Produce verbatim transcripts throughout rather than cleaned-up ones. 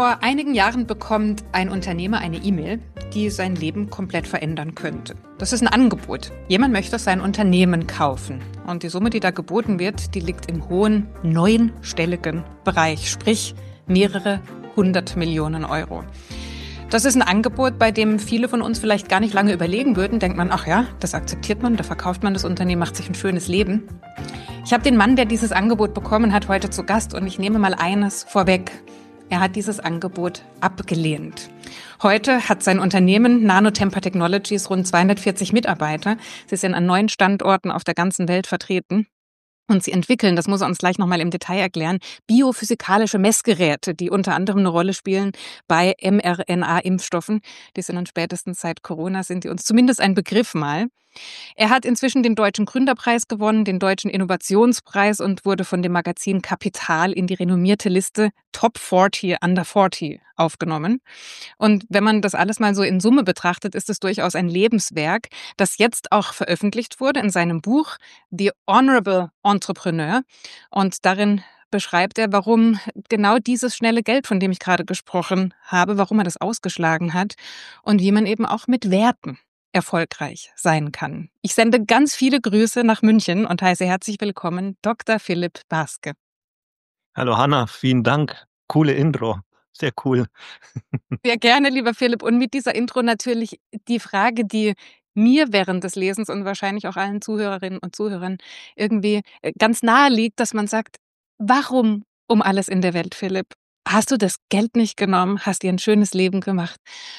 Vor einigen Jahren bekommt ein Unternehmer eine E-Mail, die sein Leben komplett verändern könnte. Das ist ein Angebot. Jemand möchte sein Unternehmen kaufen. Und die Summe, die da geboten wird, die liegt im hohen, neunstelligen Bereich, sprich mehrere hundert Millionen Euro. Das ist ein Angebot, bei dem viele von uns vielleicht gar nicht lange überlegen würden. Denkt man, ach ja, das akzeptiert man, da verkauft man das Unternehmen, macht sich ein schönes Leben. Ich habe den Mann, der dieses Angebot bekommen hat, heute zu Gast und ich nehme mal eines vorweg. Er hat dieses Angebot abgelehnt. Heute hat sein Unternehmen Nanotemper Technologies rund zweihundertvierzig Mitarbeiter. Sie sind an neun Standorten auf der ganzen Welt vertreten. Und sie entwickeln, das muss er uns gleich nochmal im Detail erklären, biophysikalische Messgeräte, die unter anderem eine Rolle spielen bei mRNA-Impfstoffen. Die sind dann spätestens seit Corona, sind die uns zumindest ein Begriff mal. Er hat inzwischen den Deutschen Gründerpreis gewonnen, den Deutschen Innovationspreis und wurde von dem Magazin Kapital in die renommierte Liste Top vierzig Under vierzig aufgenommen. Und wenn man das alles mal so in Summe betrachtet, ist es durchaus ein Lebenswerk, das jetzt auch veröffentlicht wurde in seinem Buch The Honorable Entrepreneur. Und darin beschreibt er, warum genau dieses schnelle Geld, von dem ich gerade gesprochen habe, warum er das ausgeschlagen hat und wie man eben auch mit Werten erfolgreich sein kann. Ich sende ganz viele Grüße nach München und heiße herzlich willkommen Doktor Philipp Barske. Hallo Hanna, vielen Dank. Coole Intro. Sehr cool. Sehr gerne, lieber Philipp. Und mit dieser Intro natürlich die Frage, die mir während des Lesens und wahrscheinlich auch allen Zuhörerinnen und Zuhörern irgendwie ganz nahe liegt, dass man sagt, warum um alles in der Welt, Philipp? Hast du das Geld nicht genommen, hast dir ein schönes Leben gemacht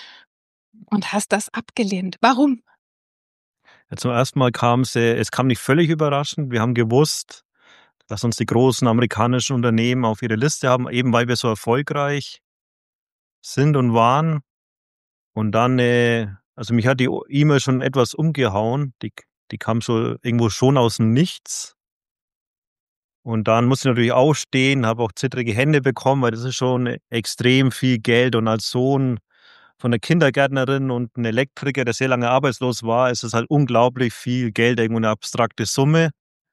und hast das abgelehnt? Warum? Ja, zum ersten Mal kam es, es kam nicht völlig überraschend. Wir haben gewusst, dass uns die großen amerikanischen Unternehmen auf ihre Liste haben, eben weil wir so erfolgreich sind und waren. Und dann, äh, also mich hat die E-Mail schon etwas umgehauen. Die, die kam so irgendwo schon aus dem Nichts. Und dann musste ich natürlich aufstehen, habe auch zittrige Hände bekommen, weil das ist schon extrem viel Geld. Und als Sohn von einer Kindergärtnerin und einem Elektriker, der sehr lange arbeitslos war, ist es halt unglaublich viel Geld, irgendwo eine abstrakte Summe.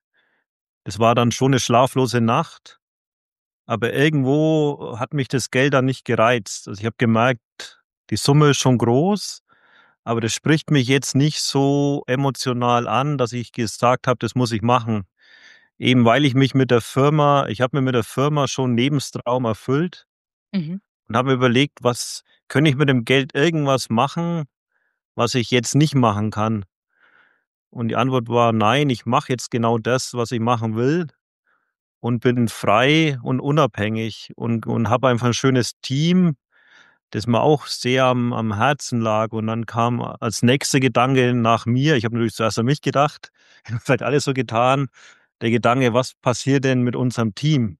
Das war dann schon eine schlaflose Nacht. Aber irgendwo hat mich das Geld dann nicht gereizt. Also ich habe gemerkt, die Summe ist schon groß, aber das spricht mich jetzt nicht so emotional an, dass ich gesagt habe, das muss ich machen. Eben weil ich mich mit der Firma, ich habe mir mit der Firma schon einen Lebenstraum erfüllt Mhm. und habe mir überlegt, was könnte ich mit dem Geld irgendwas machen, was ich jetzt nicht machen kann. Und die Antwort war, nein, ich mache jetzt genau das, was ich machen will und bin frei und unabhängig und, und habe einfach ein schönes Team, das mir auch sehr am, am Herzen lag. Und dann kam als nächster Gedanke nach mir, ich habe natürlich zuerst an mich gedacht, vielleicht alles so getan, der Gedanke, was passiert denn mit unserem Team?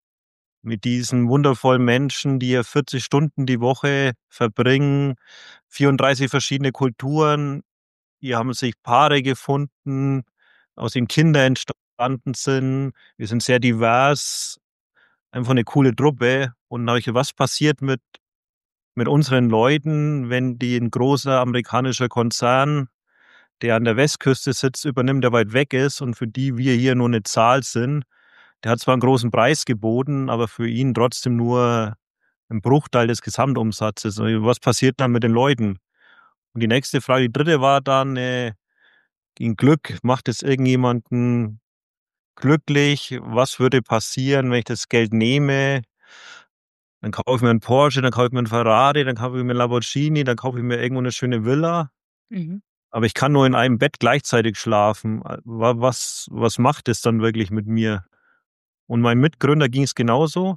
Mit diesen wundervollen Menschen, die hier vierzig Stunden die Woche verbringen, vierunddreißig verschiedene Kulturen. Hier haben sich Paare gefunden, aus denen Kinder entstanden sind. Wir sind sehr divers, einfach eine coole Truppe. Und dann habe ich gedacht, was passiert mit, mit unseren Leuten, wenn die ein großer amerikanischer Konzern, der an der Westküste sitzt, übernimmt, der weit weg ist und für die wir hier nur eine Zahl sind. Der hat zwar einen großen Preis geboten, aber für ihn trotzdem nur ein Bruchteil des Gesamtumsatzes. Was passiert dann mit den Leuten? Und die nächste Frage, die dritte war dann, äh, in Glück, macht es irgendjemanden glücklich? Was würde passieren, wenn ich das Geld nehme? Dann kaufe ich mir einen Porsche, dann kaufe ich mir einen Ferrari, dann kaufe ich mir einen Lamborghini, dann kaufe ich mir irgendwo eine schöne Villa. Mhm. Aber ich kann nur in einem Bett gleichzeitig schlafen. Was, was macht es dann wirklich mit mir? Und meinem Mitgründer ging es genauso.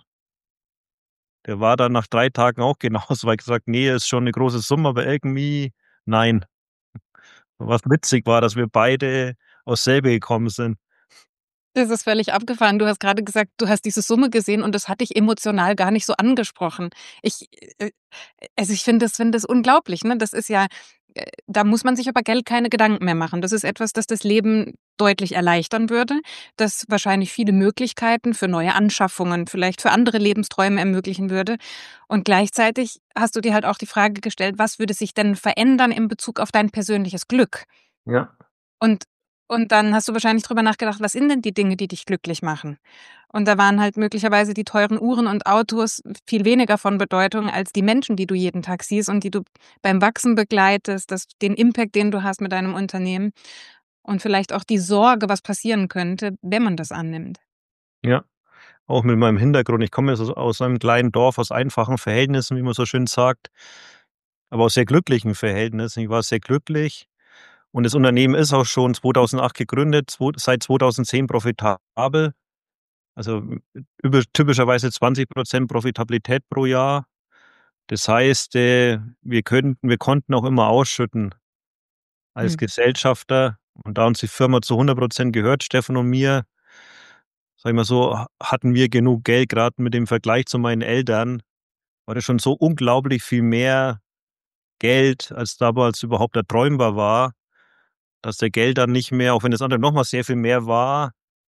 Der war dann nach drei Tagen auch genauso, weil gesagt, nee, ist schon eine große Summe, aber irgendwie nein. Was witzig war, dass wir beide aus selbe gekommen sind. Das ist völlig abgefahren. Du hast gerade gesagt, du hast diese Summe gesehen und das hat dich emotional gar nicht so angesprochen. Ich, äh, also ich finde das, finde das unglaublich, ne? Das ist ja, äh, da muss man sich über Geld keine Gedanken mehr machen. Das ist etwas, das das Leben deutlich erleichtern würde, das wahrscheinlich viele Möglichkeiten für neue Anschaffungen, vielleicht für andere Lebensträume ermöglichen würde. Und gleichzeitig hast du dir halt auch die Frage gestellt, was würde sich denn verändern in Bezug auf dein persönliches Glück? Ja. Und Und dann hast du wahrscheinlich drüber nachgedacht, was sind denn die Dinge, die dich glücklich machen? Und da waren halt möglicherweise die teuren Uhren und Autos viel weniger von Bedeutung als die Menschen, die du jeden Tag siehst und die du beim Wachsen begleitest, das, den Impact, den du hast mit deinem Unternehmen und vielleicht auch die Sorge, was passieren könnte, wenn man das annimmt. Ja, auch mit meinem Hintergrund. Ich komme jetzt aus aus einem kleinen Dorf, aus einfachen Verhältnissen, wie man so schön sagt, aber aus sehr glücklichen Verhältnissen. Ich war sehr glücklich und das Unternehmen ist auch schon zweitausendacht gegründet, zwo seit zweitausendzehn profitabel. Also, über typischerweise zwanzig Prozent Profitabilität pro Jahr. Das heißt, äh, wir könnten wir konnten auch immer ausschütten als Mhm. Gesellschafter. Und da uns die Firma zu hundert Prozent gehört, Steffen und mir, sage ich mal so, ha hatten wir genug Geld. Gerade mit dem Vergleich zu meinen Eltern war das schon so unglaublich viel mehr Geld, als damals überhaupt erträumbar war, dass der Geld dann nicht mehr, auch wenn das andere noch mal sehr viel mehr war,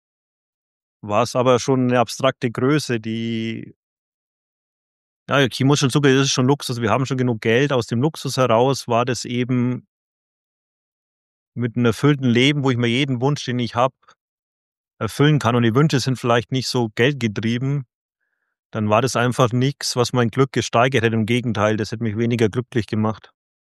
war es aber schon 'ne abstrakte Größe, die ja, ich muss schon zugeben, das ist schon Luxus. Wir haben schon genug Geld. Aus dem Luxus heraus war das eben mit 'nem erfüllten Leben, wo ich mir jeden Wunsch, den ich habe, erfüllen kann. Und die Wünsche sind vielleicht nicht so geldgetrieben, dann war das einfach nix, was mein Glück gesteigert hätte. Im Gegenteil, das hätte mich weniger glücklich gemacht.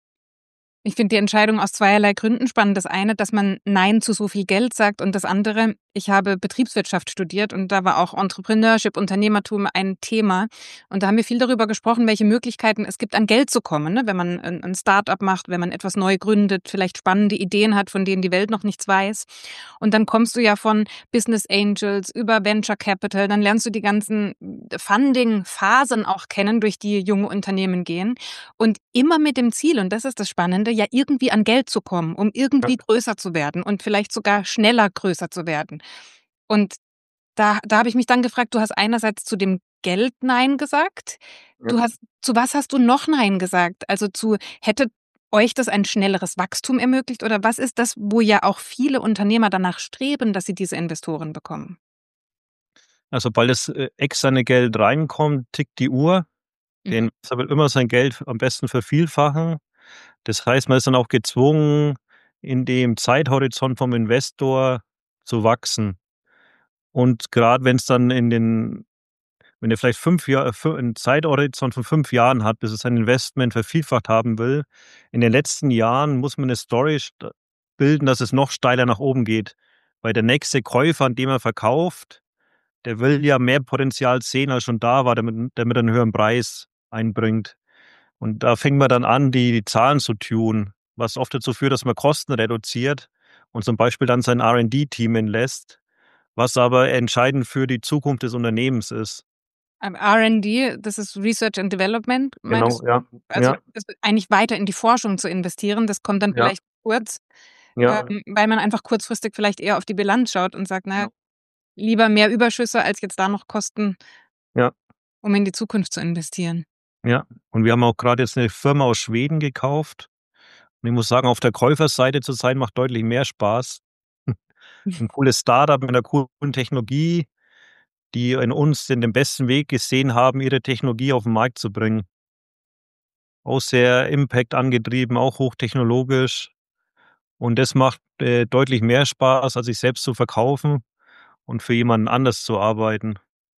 Ich finde die Entscheidung aus zweierlei Gründen spannend. Das eine, dass man „Nein“ zu so viel Geld sagt und das andere, ich habe Betriebswirtschaft studiert und da war auch Entrepreneurship, Unternehmertum ein Thema. Und da haben wir viel darüber gesprochen, welche Möglichkeiten es gibt, an Geld zu kommen, ne? Wenn man ein 'n Start-up macht, wenn man etwas neu gründet, vielleicht spannende Ideen hat, von denen die Welt noch nichts weiß. Und dann kommst du ja von Business Angels über Venture Capital, dann lernst du die ganzen Funding-Phasen auch kennen, durch die junge Unternehmen gehen. Und immer mit dem Ziel, und das ist das Spannende, ja irgendwie an Geld zu kommen, um Ja, irgendwie größer zu werden und vielleicht sogar schneller größer zu werden. Und da da habe ich mich dann gefragt, du hast einerseits zu dem Geld „Nein“ gesagt. ja. Du hast zu was hast du noch „Nein“ gesagt? Also, zu hätte euch das ein schnelleres Wachstum ermöglicht oder was ist das, wo ja auch viele Unternehmer danach streben, dass sie diese Investoren bekommen? Also, sobald das, äh, externe Geld reinkommt, tickt die Uhr. Der Mhm. Investor will immer sein Geld am besten vervielfachen. Das heißt, man ist dann auch gezwungen, in dem Zeithorizont vom Investor zu wachsen. Und grad wenn's dann in den wenn er vielleicht fünf Jahr fü 'n Zeithorizont von fünf Jahren hat, bis er sein Investment vervielfacht haben will, in den letzten Jahren muss man 'ne Story st bilden, dass es noch steiler nach oben geht. Weil der nächste Käufer, an dem er verkauft, der will ja mehr Potenzial sehen, als schon da war, damit 'n damit er 'n höheren Preis einbringt. Und da fängt man dann an, die die Zahlen zu tunen, was oft dazu führt, dass man Kosten reduziert und zum Beispiel dann sein R and D-Team entlässt, was aber entscheidend für die Zukunft des Unternehmens ist. Ähm, R and D, das ist Research and Development, Genau, meintest ja. du? Also, Ja, das eigentlich weiter in die Forschung zu investieren, das kommt dann ja, vielleicht kurz, ja, ähm, weil man einfach kurzfristig vielleicht eher auf die Bilanz schaut und sagt: „Na ja, genau. lieber mehr Überschüsse als jetzt da noch Kosten, Ja, um in die Zukunft zu investieren.“ ja. Und wir haben auch grad jetzt 'ne Firma aus Schweden gekauft. Und ich muss sagen, auf der Käuferseite zu sein, macht deutlich mehr Spaß. 'N cooles Start-up mit 'ner coolen Technologie, die in uns den den besten Weg gesehen haben, ihre Technologie auf 'n Markt zu bringen. Auch sehr Impact angetrieben, auch hochtechnologisch. Und das macht, äh, deutlich mehr Spaß, als sich selbst zu verkaufen und für jemanden anders zu arbeiten.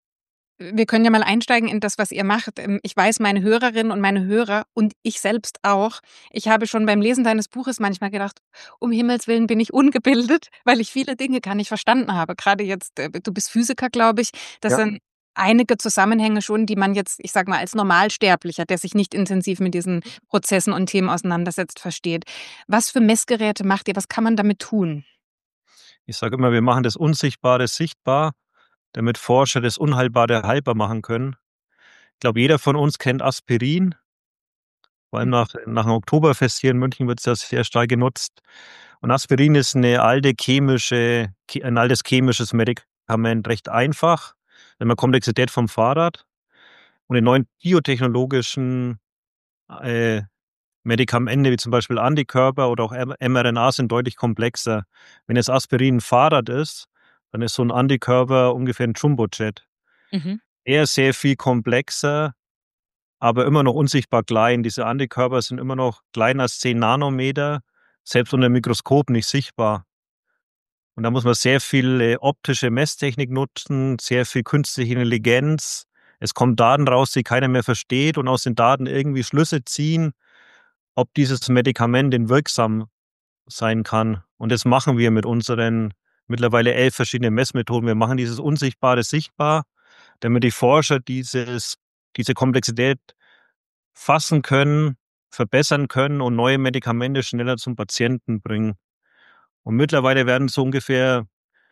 Wir können ja mal einsteigen in das, was ihr macht. Ähm, ich weiß, meine Hörerinnen und meine Hörer und ich selbst auch, ich habe schon beim Lesen deines Buches manchmal gedacht: „Um Himmels Willen bin ich ungebildet“, weil ich viele Dinge gar nicht verstanden habe. Grade jetzt, äh, du bist Physiker, glaube ich. Das Ja. sind einige Zusammenhänge schon, die man jetzt, ich sage mal, als Normalsterblicher, der sich nicht intensiv mit diesen Prozessen und Themen auseinandersetzt, versteht. Was für Messgeräte macht ihr? Was kann man damit tun? Ich sage immer, wir machen das Unsichtbare sichtbar, damit Forscher das Unheilbare heilbar machen können. Ich glaube, jeder von uns kennt Aspirin. Vor allem nach nach dem Oktoberfest hier in München wird's ja sehr stark genutzt. Und Aspirin ist 'ne alte chemische che 'n altes chemisches Medikament, recht einfach, in der Komplexität vom Fahrrad. Und die neuen biotechnologischen, äh, Medikamente, wie zum Beispiel Antikörper oder auch M mRNA sind deutlich komplexer. Wenn jetzt Aspirin 'n Fahrrad ist, dann ist so 'n Antikörper ungefähr 'n Jumbojet. Mhm. Er ist sehr viel komplexer, aber immer noch unsichtbar klein. Diese Antikörper sind immer noch kleiner als zehn Nanometer, selbst unter 'm Mikroskop nicht sichtbar. Und da muss man sehr viel äh, optische Messtechnik nutzen, sehr viel künstliche Intelligenz. Es kommen Daten raus, die keiner mehr versteht und aus den Daten irgendwie Schlüsse ziehen, ob dieses Medikament denn wirksam sein kann. Und das machen wir mit unseren mittlerweile elf verschiedenen Messmethoden. Wir machen dieses Unsichtbare sichtbar, damit die Forscher dieses, diese Komplexität fassen können, verbessern können und neue Medikamente schneller zum Patienten bringen. Und mittlerweile werden so ungefähr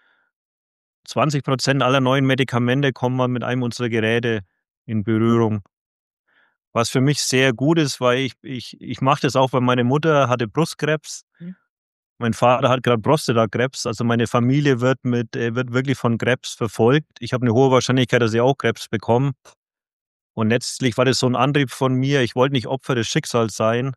zwanzig Prozent aller neuen Medikamente kommen mal mit einem unserer Geräte in Berührung. Was für mich sehr gut ist, weil ich ich ich mache das auch, weil meine Mutter hatte Brustkrebs. Mhm. Mein Vater hat grad Prostatakrebs. Also, meine Familie wird mit äh, wird wirklich von Krebs verfolgt. Ich habe 'ne hohe Wahrscheinlichkeit, dass ich auch Krebs bekomme. Und letztlich war das so 'n Antrieb von mir. Ich wollte nicht Opfer des Schicksals sein.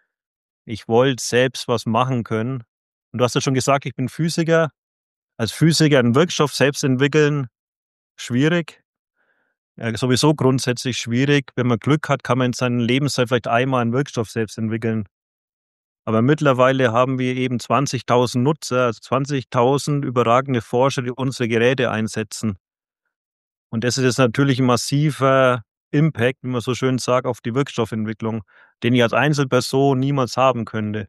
Ich wollte selbst was machen können. Und du hast ja schon gesagt, ich bin Physiker. Als Physiker 'n Wirkstoff selbst entwickeln, schwierig. Ja, sowieso grundsätzlich schwierig. Wenn man Glück hat, kann man in seiner Lebenszeit vielleicht einmal 'n Wirkstoff selbst entwickeln. Aber mittlerweile haben wir eben zwanzigtausend Nutzer, also zwanzigtausend überragende Forscher, die unsere Geräte einsetzen. Und das ist jetzt natürlich 'n massiver Impact, wie man so schön sagt, auf die Wirkstoffentwicklung, den ich als Einzelperson niemals haben könnte.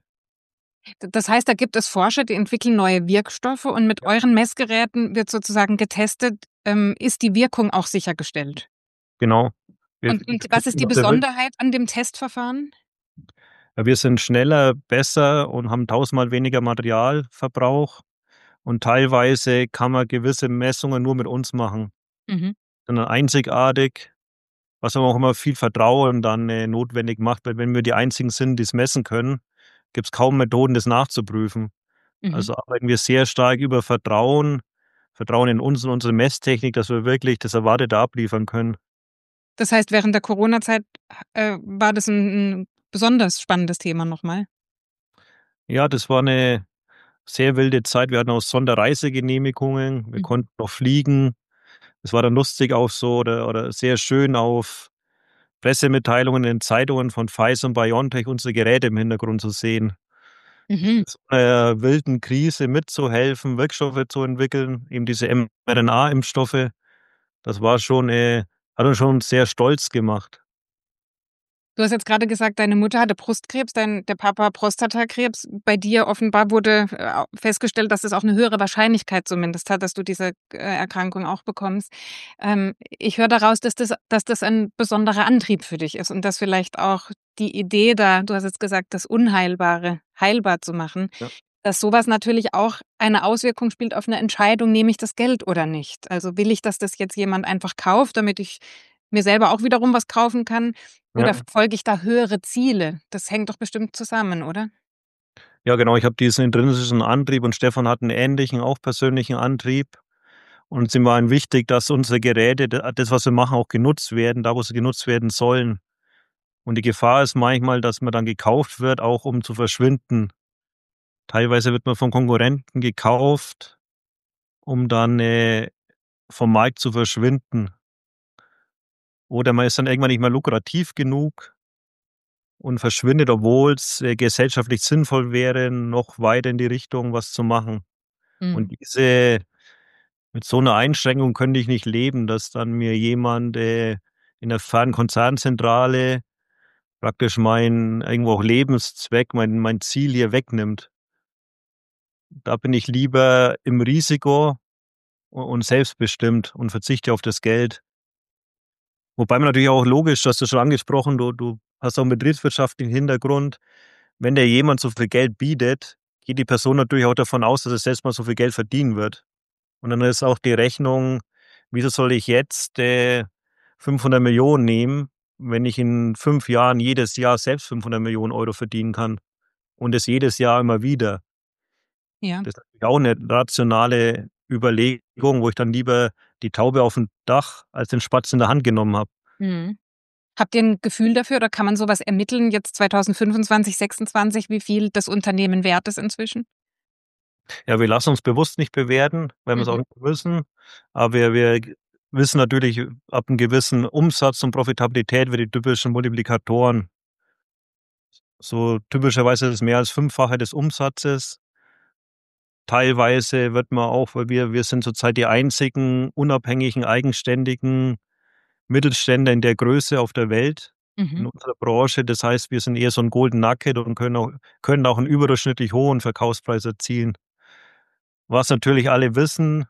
D das heißt, da gibt es Forscher, die entwickeln neue Wirkstoffe und mit Ja. euren Messgeräten wird sozusagen getestet, ähm, ist die Wirkung auch sichergestellt? Genau. Wir Und und was ist die auf der Wirk Besonderheit an dem Testverfahren? Ja, wir sind schneller, besser und haben tausendmal weniger Materialverbrauch. Und teilweise kann man gewisse Messungen nur mit uns machen. Mhm. Sind dann einzigartig, was aber auch immer viel Vertrauen dann, äh, notwendig macht, weil wenn wir die Einzigen sind, die's messen können, gibt's kaum Methoden, das nachzuprüfen. Mhm. Also arbeiten wir sehr stark über Vertrauen Vertrauen in uns und unsere Messtechnik, dass wir wirklich das Erwartete abliefern können. Das heißt, während der Coronazeit ha äh, war das 'n 'n besonders spannendes Thema noch mal? Ja, das war 'ne sehr wilde Zeit. Wir hatten auch Sonderreisegenehmigungen. Wir Mhm. konnten noch fliegen. Es war dann lustig auch so oder oder sehr schön auf Pressemitteilungen in Zeitungen von Pfizer und BioNTech unsere Geräte im Hintergrund zu sehen. Mhm. In der wilden Krise mitzuhelfen, Wirkstoffe zu entwickeln, eben diese mRNA-Impfstoffe. Das war schon, äh hat uns schon sehr stolz gemacht. Du hast jetzt grade gesagt, deine Mutter hatte Brustkrebs, dein der Papa Prostatakrebs. Bei dir offenbar wurde, äh, au festgestellt, dass es auch 'ne höhere Wahrscheinlichkeit zumindest hat, dass du diese, äh, Erkrankung auch bekommst. Ähm, ich höre daraus, dass das dass das ein besonderer Antrieb für dich ist und dass vielleicht auch die Idee da du hast jetzt gesagt, das Unheilbare heilbar zu machen, Ja. dass so was natürlich auch eine Auswirkung spielt auf 'ne Entscheidung: „Nehme ich das Geld oder nicht?“ Also, will ich, dass das jetzt jemand einfach kauft, damit ich mir selber auch wiederum was kaufen kann, oder Ja. verfolge ich da höhere Ziele? Das hängt doch bestimmt zusammen, oder? Ja, genau, ich habe diesen intrinsischen Antrieb und Stefan hat 'n ähnlichen, auch persönlichen Antrieb. Und es ist ihm vor allem wichtig, dass unsere Geräte, d das, was wir machen, auch genutzt werden, da wo sie genutzt werden sollen. Und die Gefahr ist manchmal, dass man dann gekauft wird, auch um zu verschwinden. Teilweise wird man von Konkurrenten gekauft, um dann, äh, vom Markt zu verschwinden. Oder man ist dann irgendwann nicht mehr lukrativ genug und verschwindet, obwohl's, äh, gesellschaftlich sinnvoll wäre, noch weiter in die Richtung was zu machen. Und Mhm. diese mit so 'ner Einschränkung könnte ich nicht leben, dass dann mir jemand, äh, in 'ner fernen Konzernzentrale praktisch mein irgendwo auch Lebenszweck, mein mein Ziel hier wegnimmt. Da bin ich lieber im Risiko u und selbstbestimmt und verzichte auf das Geld. Wobei man natürlich auch logisch, du hast das schon angesprochen, du du hast auch 'n betriebswirtschaftlichen Hintergrund. Wenn dir jemand so viel Geld bietet, geht die Person natürlich auch davon aus, dass er selbst mal so viel Geld verdienen wird. Und dann ist auch die Rechnung: „Wieso soll ich jetzt, äh, fünfhundert Millionen nehmen, wenn ich in fünf Jahren jedes Jahr selbst fünfhundert Millionen Euro verdienen kann und das jedes Jahr immer wieder?“ Ja. Das ist natürlich auch 'ne rationale Überlegung, wo ich dann lieber die Taube aufm Dach als den Spatz in der Hand genommen habe. Mhm. Habt ihr 'n Gefühl dafür oder kann man so was ermitteln jetzt zweitausendfünfundzwanzig, sechsundzwanzig, wie viel das Unternehmen wert ist inzwischen? Ja, wir lassen uns bewusst nicht bewerten, weil wir's auch Mhm. nicht müssen. Aber wir wir g wissen natürlich, ab 'n gewissen Umsatz und Profitabilität wir die typischen Multiplikatoren. So typischerweise ist es mehr als Fünffache des Umsatzes. teilweise wird man auch, weil wir, wir sind zurzeit die einzigen unabhängigen, eigenständigen Mittelständler in der Größe auf der Welt in Mhm. unserer Branche. Das heißt, wir sind eher so ein Golden Nugget und können auch, können auch einen überdurchschnittlich hohen Verkaufspreis erzielen. Was natürlich alle wissen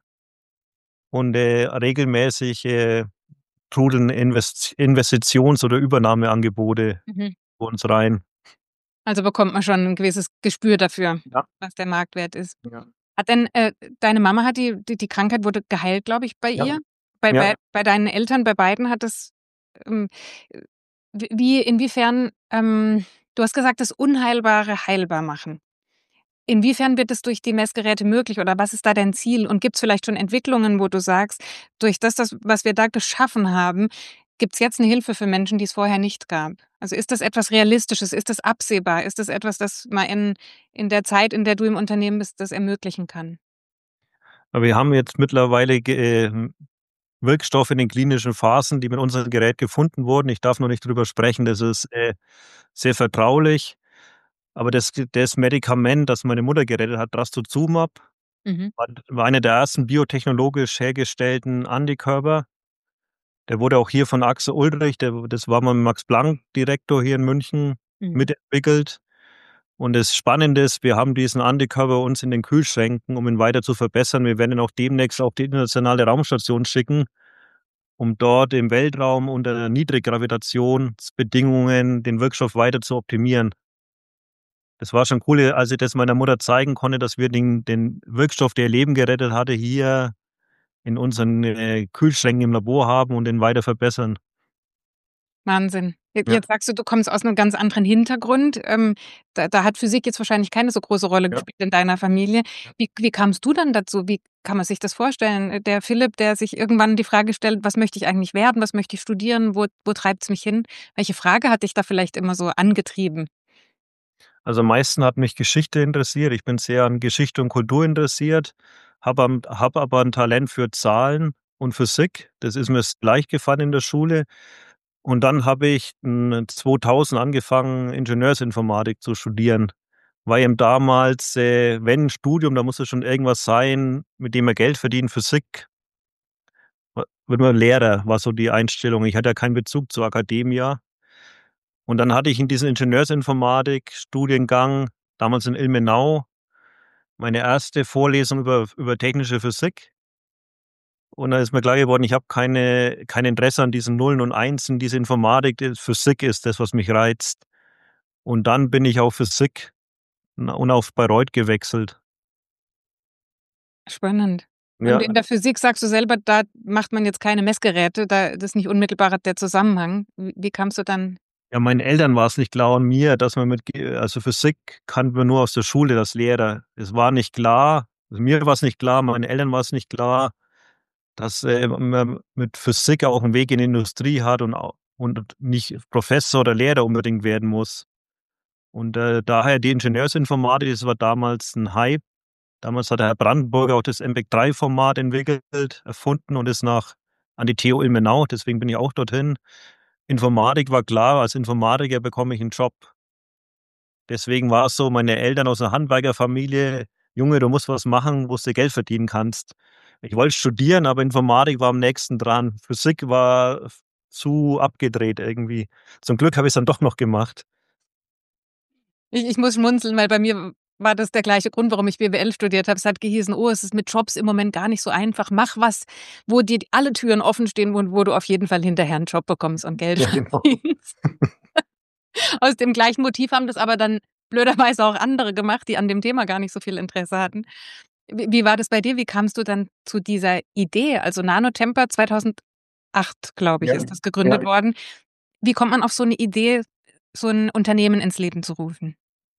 und äh, regelmäßig äh, trudeln Invest Investitions- oder Übernahmeangebote Mhm. bei uns rein. Also bekommt man schon ein gewisses Gespür dafür, Ja. was der Marktwert ist. Ja. Hat denn, äh, deine Mama hat die die die Krankheit wurde geheilt, glaube ich, bei Ja. ihr? Bei bei Ja. bei deinen Eltern, bei beiden hat es, ähm, äh, w wie inwiefern, ähm du hast gesagt, das Unheilbare heilbar machen. Inwiefern wird es durch die Messgeräte möglich oder was ist da dein Ziel? Und gibt's vielleicht schon Entwicklungen, wo du sagst: „Durch das, das was wir da geschaffen haben, gibt's jetzt 'ne Hilfe für Menschen, die es vorher nicht gab?“ Also, ist das etwas Realistisches? Ist das absehbar? Ist das etwas, das mal in in der Zeit, in der du im Unternehmen bist, das ermöglichen kann? Aber wir haben jetzt mittlerweile ge äh, Wirkstoffe in den klinischen Phasen, die mit unserem Gerät gefunden wurden. Ich darf noch nicht drüber sprechen, das ist, äh, sehr vertraulich. Aber das das Medikament, das meine Mutter gerettet hat, Trastuzumab, Mhm. war war einer der ersten biotechnologisch hergestellten Antikörper. Der wurde auch hier von Axel Ulrich, der das war mal Max-Planck-Direktor hier in München, Mhm. mitentwickelt. Und das Spannende ist, wir haben diesen Antikörper bei uns in den Kühlschränken, um ihn weiter zu verbessern. Wir werden ihn auch demnächst auf die internationale Raumstation schicken, um dort im Weltraum unter Niedriggravitationsbedingungen den Wirkstoff weiter zu optimieren. Das war schon cool, als ich das meiner Mutter zeigen konnte, dass wir den den Wirkstoff, der ihr Leben gerettet hatte, hier in unseren, äh, Kühlschränken im Labor haben und den weiter verbessern. Wahnsinn. J Ja. jetzt sagst du, du kommst aus 'nem ganz anderen Hintergrund. Ähm, da da hat Physik jetzt wahrscheinlich keine so große Rolle Ja. gespielt in deiner Familie. Ja. Wie wie kamst du dann dazu? Wie kann man sich das vorstellen? Äh, der Philipp, der sich irgendwann die Frage stellt: „Was möchte ich eigentlich werden? Was möchte ich studieren? Wo wo treibt's mich hin?“ Welche Frage hat dich da vielleicht immer so angetrieben? Also, am meisten hat mich Geschichte interessiert. Ich bin sehr an Geschichte und Kultur interessiert, habe am habe aber 'n Talent für Zahlen und Physik. Das ist mir s leicht gefallen in der Schule. Und dann habe ich, hm, zweitausend angefangen, Ingenieursinformatik zu studieren, weil eben damals, äh, wenn Studium, da muss es schon irgendwas sein, mit dem man Geld verdient. Physik wa wird man Lehrer, war so die Einstellung. Ich hatte ja keinen Bezug zur Academia. Und dann hatte ich in diesem Ingenieursinformatik-Studiengang, damals in Ilmenau, meine erste Vorlesung über über technische Physik. Und dann ist mir klar geworden, ich habe keine kein Interesse an diesen Nullen und Einsen, diese Informatik, die Physik ist das, was mich reizt. Und dann bin ich auf Physik und und auf Bayreuth gewechselt. Spannend. Und Ja. in der Physik sagst du selber, da macht man jetzt keine Messgeräte, da das ist nicht unmittelbar der Zusammenhang. W wie kamst du dann Ja, meinen Eltern war's nicht klar und mir, dass man mit G also, Physik kannten wir nur aus der Schule als Lehrer. Es war nicht klar also, mir war's nicht klar, meinen Eltern war's nicht klar, dass, äh, man mit Physik auch 'n Weg in die Industrie hat und au und nicht Professor oder Lehrer unbedingt werden muss. Und, äh, daher die Ingenieursinformatik, das war damals 'n Hype. Damals hat der Herr Brandenburger auch das M P E G drei Format entwickelt, erfunden und ist nach an die T U Ilmenau, deswegen bin ich auch dorthin. Informatik war klar, als Informatiker bekomme ich 'n Job. Deswegen war's so, meine Eltern aus 'ner Handwerkerfamilie: „Junge, du musst was machen, wo's du Geld verdienen kannst.“ Ich wollte studieren, aber Informatik war am nächsten dran. Physik war f zu abgedreht irgendwie. Zum Glück habe ich's dann doch noch gemacht. Ich ich muss schmunzeln, weil bei mir w war das der gleiche Grund, warum ich B W L studiert habe. Es hat gehießen: „Oh, es ist mit Jobs im Moment gar nicht so einfach. Mach was, wo dir d alle Türen offen stehen und wo du auf jeden Fall hinterher 'n Job bekommst und Geld Ja, genau. verdienst.“ Aus dem gleichen Motiv haben das aber dann blöderweise auch andere gemacht, die an dem Thema gar nicht so viel Interesse hatten. Wie wie war das bei dir? Wie kamst du dann zu dieser Idee? Also, Nanotemper zweitausendacht, glaube ich, Ja, ist das gegründet ja. worden. Wie kommt man auf so 'ne Idee, so 'n Unternehmen ins Leben zu rufen?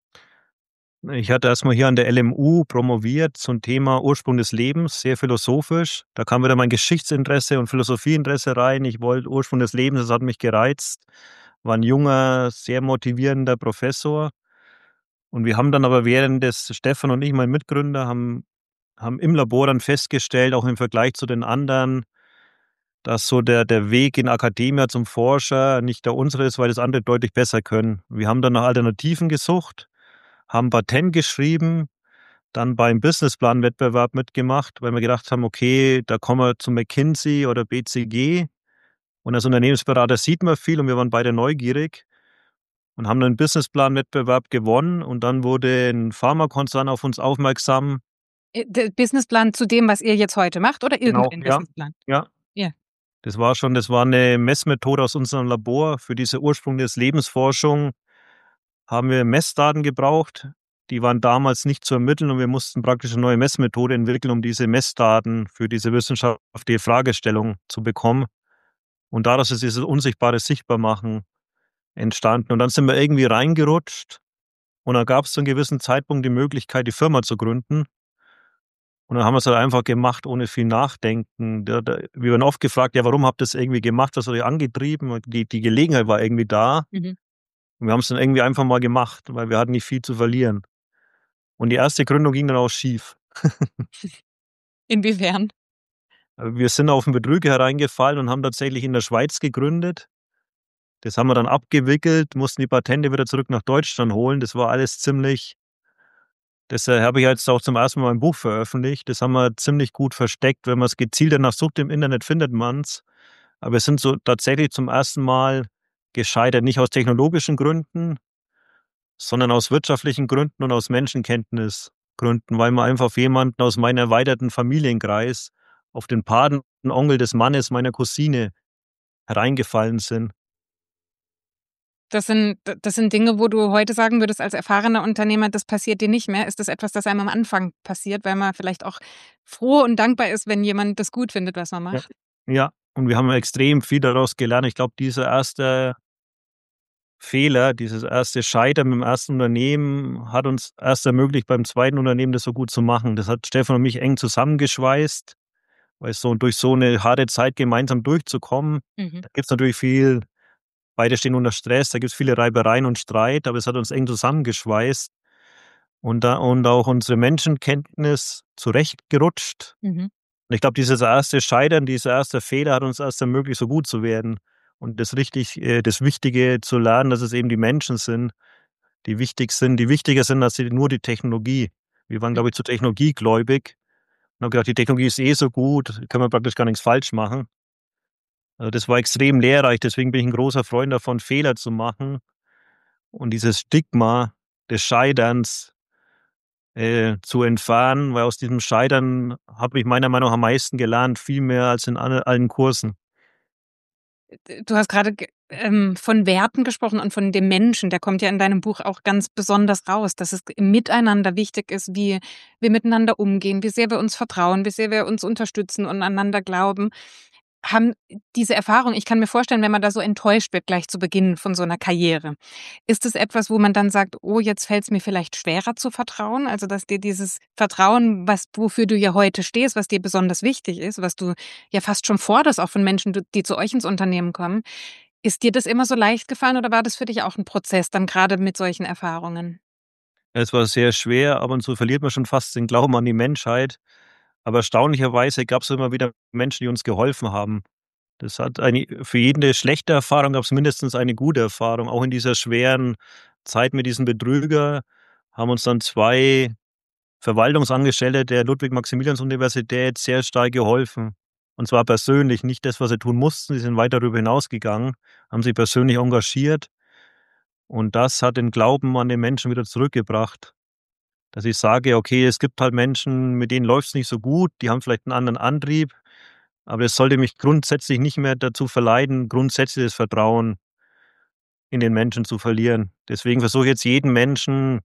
Ich hatte erst mal hier an der L M U promoviert zum Thema Ursprung des Lebens, sehr philosophisch. Da kam wieder mein Geschichtsinteresse und Philosophieinteresse rein. Ich wollte Ursprung des Lebens, das hat mich gereizt. War 'n junger, sehr motivierender Professor. Und wir haben dann aber während des Stefan und ich, mein Mitgründer, haben haben im Labor dann festgestellt, auch im Vergleich zu den anderen, dass so der der Weg in Akademia zum Forscher nicht der unsere ist, weil das andere deutlich besser können. Wir haben dann nach Alternativen gesucht, haben Patent geschrieben. dann beim Businessplan-Wettbewerb mitgemacht, weil wir gedacht haben: „Okay, da kommen wir zu McKinsey oder B C G und als Unternehmensberater sieht man viel“ und wir waren beide neugierig und haben dann 'n Businessplan-Wettbewerb gewonnen und dann wurde 'n Pharmakonzern auf uns aufmerksam. Äh, d Businessplan zu dem, was ihr jetzt heute macht oder Genau, irgendein ja, Businessplan? ja. Ja. Das war schon das war 'ne Messmethode aus unserem Labor. Für diese Ursprung des Lebensforschung haben wir Messdaten gebraucht. Die waren damals nicht zu ermitteln und wir mussten praktisch 'ne neue Messmethode entwickeln, um diese Messdaten für diese wissenschaftliche Fragestellung zu bekommen. Und daraus ist dieses unsichtbare Sichtbarmachen entstanden. Und dann sind wir irgendwie reingerutscht und dann gab's zu 'nem gewissen Zeitpunkt die Möglichkeit, die Firma zu gründen. Und dann haben wir's halt einfach gemacht, ohne viel Nachdenken. Da da wir werden oft gefragt: „Ja, warum habt ihr's irgendwie gemacht? Was hat euch angetrieben?“ Und die die Gelegenheit war irgendwie da. Mhm. Und wir haben's dann irgendwie einfach mal gemacht, weil wir hatten nicht viel zu verlieren. Und die erste Gründung ging dann auch schief. Inwiefern? Äh, wir sind auf 'n Betrüger hereingefallen und haben tatsächlich in der Schweiz gegründet. Das haben wir dann abgewickelt, mussten die Patente wieder zurück nach Deutschland holen. Das war alles ziemlich Deshalb habe ich jetzt auch zum ersten Mal mein Buch veröffentlicht. Das haben wir ziemlich gut versteckt. Wenn man's gezielt danach sucht im Internet, findet man's. Aber wir sind so tatsächlich zum ersten Mal gescheitert, nicht aus technologischen Gründen, sondern aus wirtschaftlichen Gründen und aus Menschenkenntnisgründen, weil wir einfach auf jemanden aus meinem erweiterten Familienkreis, auf den Patenonkel des Mannes meiner Cousine hereingefallen sind. Das sind d das sind Dinge, wo du heute sagen würdest als erfahrener Unternehmer, das passiert dir nicht mehr. Ist das etwas, das einem am Anfang passiert, weil man vielleicht auch froh und dankbar ist, wenn jemand das gut findet, was man Ja. macht? Ja, und wir haben extrem viel daraus gelernt. Ich glaube, dieser erste Fehler, dieses erste Scheitern mit'm ersten Unternehmen hat uns erst ermöglicht, beim zweiten Unternehmen das so gut zu machen. Das hat Stefan und mich eng zusammengeschweißt, weil so durch so 'ne harte Zeit gemeinsam durchzukommen, Mhm. da gibt's natürlich viel beide stehen unter Stress, da gibt's viele Reibereien und Streit, aber es hat uns eng zusammengeschweißt und da und auch unsere Menschenkenntnis zurechtgerutscht. Mhm. Und ich glaube, dieses erste Scheitern, dieser erste Fehler hat uns erst ermöglicht, so gut zu werden und das richtig äh, das Wichtige zu lernen, dass es eben die Menschen sind, die wichtig sind, die wichtiger sind als die nur die Technologie. Wir waren, Hm. glaube ich, zu technologiegläubig und haben gedacht: „Die Technologie ist eh so gut, können wir praktisch gar nix falsch machen.“ Also, das war extrem lehrreich, deswegen bin ich 'n großer Freund davon, Fehler zu machen und dieses Stigma des Scheiterns äh, zu entfernen, weil aus diesem Scheitern habe ich meiner Meinung nach am meisten gelernt, viel mehr als in alle allen Kursen. Äh, d du hast grade ge ähm, von Werten gesprochen und von dem Menschen, der kommt ja in deinem Buch auch ganz besonders raus, dass es im Miteinander wichtig ist, wie wir miteinander umgehen, wie sehr wir uns vertrauen, wie sehr wir uns unterstützen und aneinander glauben. Haben diese Erfahrung ich kann mir vorstellen, wenn man da so enttäuscht wird gleich zu Beginn von so 'ner Karriere. Ist es etwas, wo man dann sagt: „Oh, jetzt fällt's mir vielleicht schwerer zu vertrauen?“ Also, dass dir dieses Vertrauen, was wofür du ja heute stehst, was dir besonders wichtig ist, was du ja fast schon forderst, auch von Menschen, d die zu euch ins Unternehmen kommen. Ist dir das immer so leicht gefallen oder war das für dich auch 'n Prozess dann grade mit solchen Erfahrungen? Es war sehr schwer, ab und zu verliert man schon fast den Glauben an die Menschheit. Aber erstaunlicherweise gab's immer wieder Menschen, die uns geholfen haben. Das hat eine für jede schlechte Erfahrung gab's mindestens eine gute Erfahrung. Auch in dieser schweren Zeit mit diesem Betrüger haben uns dann zwei Verwaltungsangestellte der Ludwig-Maximilians-Universität sehr stark geholfen. Und zwar persönlich, nicht das, was sie tun mussten. Sie sind weit darüber hinausgegangen, haben sich persönlich engagiert. Und das hat den Glauben an den Menschen wieder zurückgebracht. Dass ich sage: „Okay, es gibt halt Menschen, mit denen läuft's nicht so gut, die haben vielleicht 'n anderen Antrieb, aber es sollte mich grundsätzlich nicht mehr dazu verleiten, grundsätzlich das Vertrauen in den Menschen zu verlieren.“ Deswegen versuche ich jetzt jeden Menschen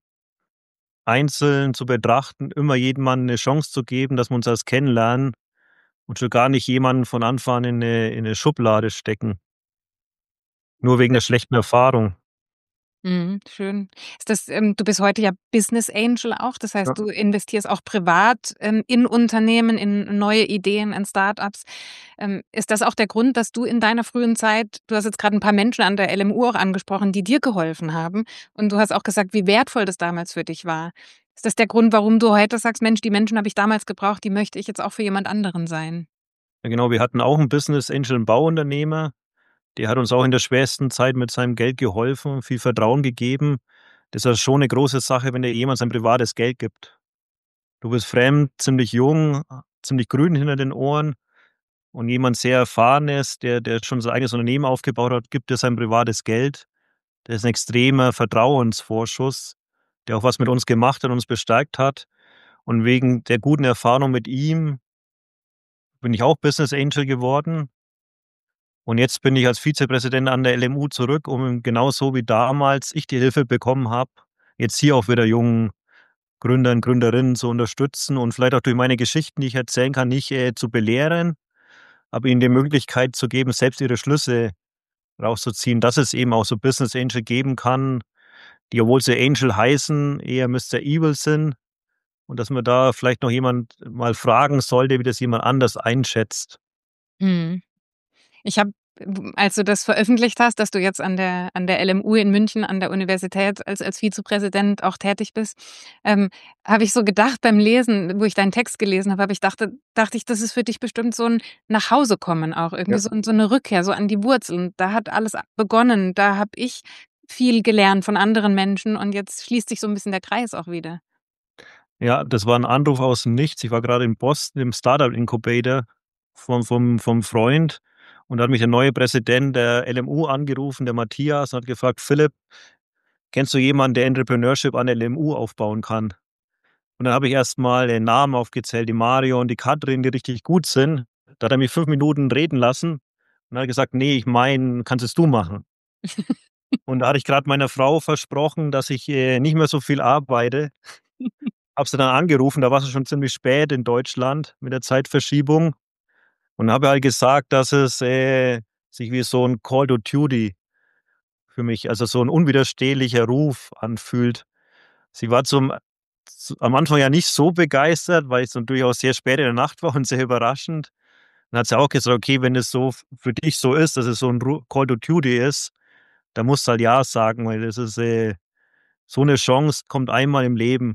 einzeln zu betrachten, immer jedem Mann 'ne Chance zu geben, dass wir uns erst kennenlernen und schon gar nicht jemanden von Anfang an in 'ne in 'ne Schublade stecken. Nur wegen der schlechten Erfahrung. Mhm, schön. Ist das ähm, du bist heute ja Business Angel auch, das heißt, Ja. du investierst auch privat, ähm, in Unternehmen, in neue Ideen, in Start-ups. Ähm, ist das auch der Grund, dass du in deiner frühen Zeit du hast jetzt grad 'n paar Menschen an der L M U auch angesprochen, die dir geholfen haben. Und du hast auch gesagt, wie wertvoll das damals für dich war. Ist das der Grund, warum du heute sagst: „Mensch, die Menschen habe ich damals gebraucht, die möchte ich jetzt auch für jemand anderen sein?“ Ja genau, wir hatten auch 'n Business Angel, 'n Bauunternehmer. Der hat uns auch in der schwersten Zeit mit seinem Geld geholfen, viel Vertrauen gegeben. Das ist ja schon 'ne große Sache, wenn dir jemand sein privates Geld gibt. du bist fremd, ziemlich jung, ziemlich grün hinter den Ohren und jemand sehr Erfahrenes, der der schon sein eigenes Unternehmen aufgebaut hat, gibt dir sein privates Geld. Das ist 'n extremer Vertrauensvorschuss, der auch was mit uns gemacht und uns bestärkt hat. Und wegen der guten Erfahrung mit ihm bin ich auch Business Angel geworden. Und jetzt bin ich als Vizepräsident an der L M U zurück, um genauso wie damals ich die Hilfe bekommen habe, jetzt hier auch wieder jungen Gründern, Gründerinnen zu unterstützen und vielleicht auch durch meine Geschichten, die ich erzählen kann, nicht, äh, zu belehren, aber ihnen die Möglichkeit zu geben, selbst ihre Schlüsse rauszuziehen, dass es eben auch so Business Angel geben kann, die, obwohl sie Angel heißen, eher Mister Evil sind und dass man da vielleicht noch jemand mal fragen sollte, wie das jemand anders einschätzt. Mhm. Ich habe, als du das veröffentlicht hast, dass du jetzt an der an der L M U in München an der Universität als als Vizepräsident auch tätig bist, ähm, habe ich so gedacht beim Lesen, wo ich deinen Text gelesen habe, habe ich dachte dachte ich, das ist für dich bestimmt so 'n Nachhausekommen auch irgendwie Ja. so 'n so 'ne Rückkehr so an die Wurzeln. Da hat alles a begonnen. Da habe ich viel gelernt von anderen Menschen und jetzt schließt sich so 'n bisschen der Kreis auch wieder. Ja, das war 'n Anruf aus dem Nichts. Ich war grade in Boston im Startup Incubator vom vom vom Freund und da hat mich der neue Präsident der L M U angerufen, der Matthias, und hat gefragt: „Philipp, kennst du jemanden, der Entrepreneurship an der L M U aufbauen kann?“ Und dann habe ich erst mal den Namen aufgezählt, die Mario und die Katrin, die richtig gut sind. Da hat er mich fünf Minuten reden lassen und dann hat er gesagt: „Ne, ich meine, kannst es du machen?“ Und da hatte ich grad meiner Frau versprochen, dass ich, äh, nicht mehr so viel arbeite. Habe sie dann angerufen, da war's schon ziemlich spät in Deutschland mit der Zeitverschiebung und habe halt gesagt, dass es, äh, sich wie so 'n Call to Duty für mich also, so 'n unwiderstehlicher Ruf anfühlt. Sie war zum z am Anfang ja nicht so begeistert, weil es dann durchaus sehr spät in der Nacht war und sehr überraschend. Dann hat sie auch gesagt: „Okay, wenn es so f für dich so ist, dass es so 'n Ru Call to Duty ist, dann musst du halt ja sagen, weil das ist, äh so 'ne Chance kommt einmal im Leben.“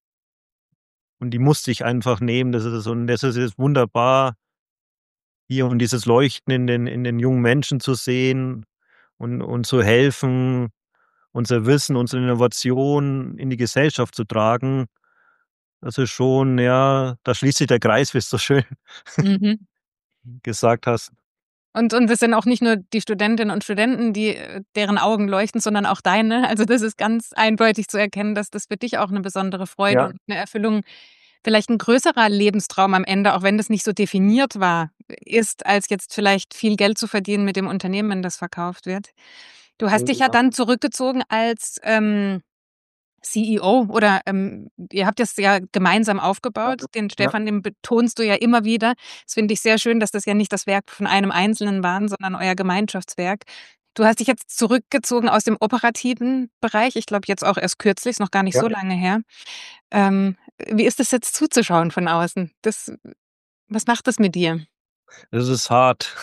Und die musste ich einfach nehmen. Das ist so 'n das ist jetzt wunderbar hier und dieses Leuchten in den in den jungen Menschen zu sehen und und zu helfen, unser Wissen, unsere Innovation in die Gesellschaft zu tragen. Das ist schon ja, da schließt sich der Kreis, wie's so schön Mhm. gesagt hast. Und und das sind auch nicht nur die Studentinnen und Studenten, die äh, deren Augen leuchten, sondern auch deine. Also, das ist ganz eindeutig zu erkennen, dass das für dich auch 'ne besondere Freude Ja. und 'ne Erfüllung vielleicht 'n größerer Lebenstraum am Ende, auch wenn das nicht so definiert war, ist, als jetzt vielleicht viel Geld zu verdienen mit dem Unternehmen, das verkauft wird. Du hast dich ja dann zurückgezogen als, ähm, C E O oder, ähm, ihr habt das ja gemeinsam aufgebaut. Den Ja. Stefan, den betonst du ja immer wieder. Das finde ich sehr schön, dass das ja nicht das Werk von einem Einzelnen waren, sondern euer Gemeinschaftswerk. Du hast dich jetzt zurückgezogen aus dem operativen Bereich. Ich glaube jetzt auch erst kürzlich, ist noch gar nicht Ja. so lange her. Ähm, wie ist das jetzt zuzuschauen von außen? Das was macht das mit dir? Das ist hart.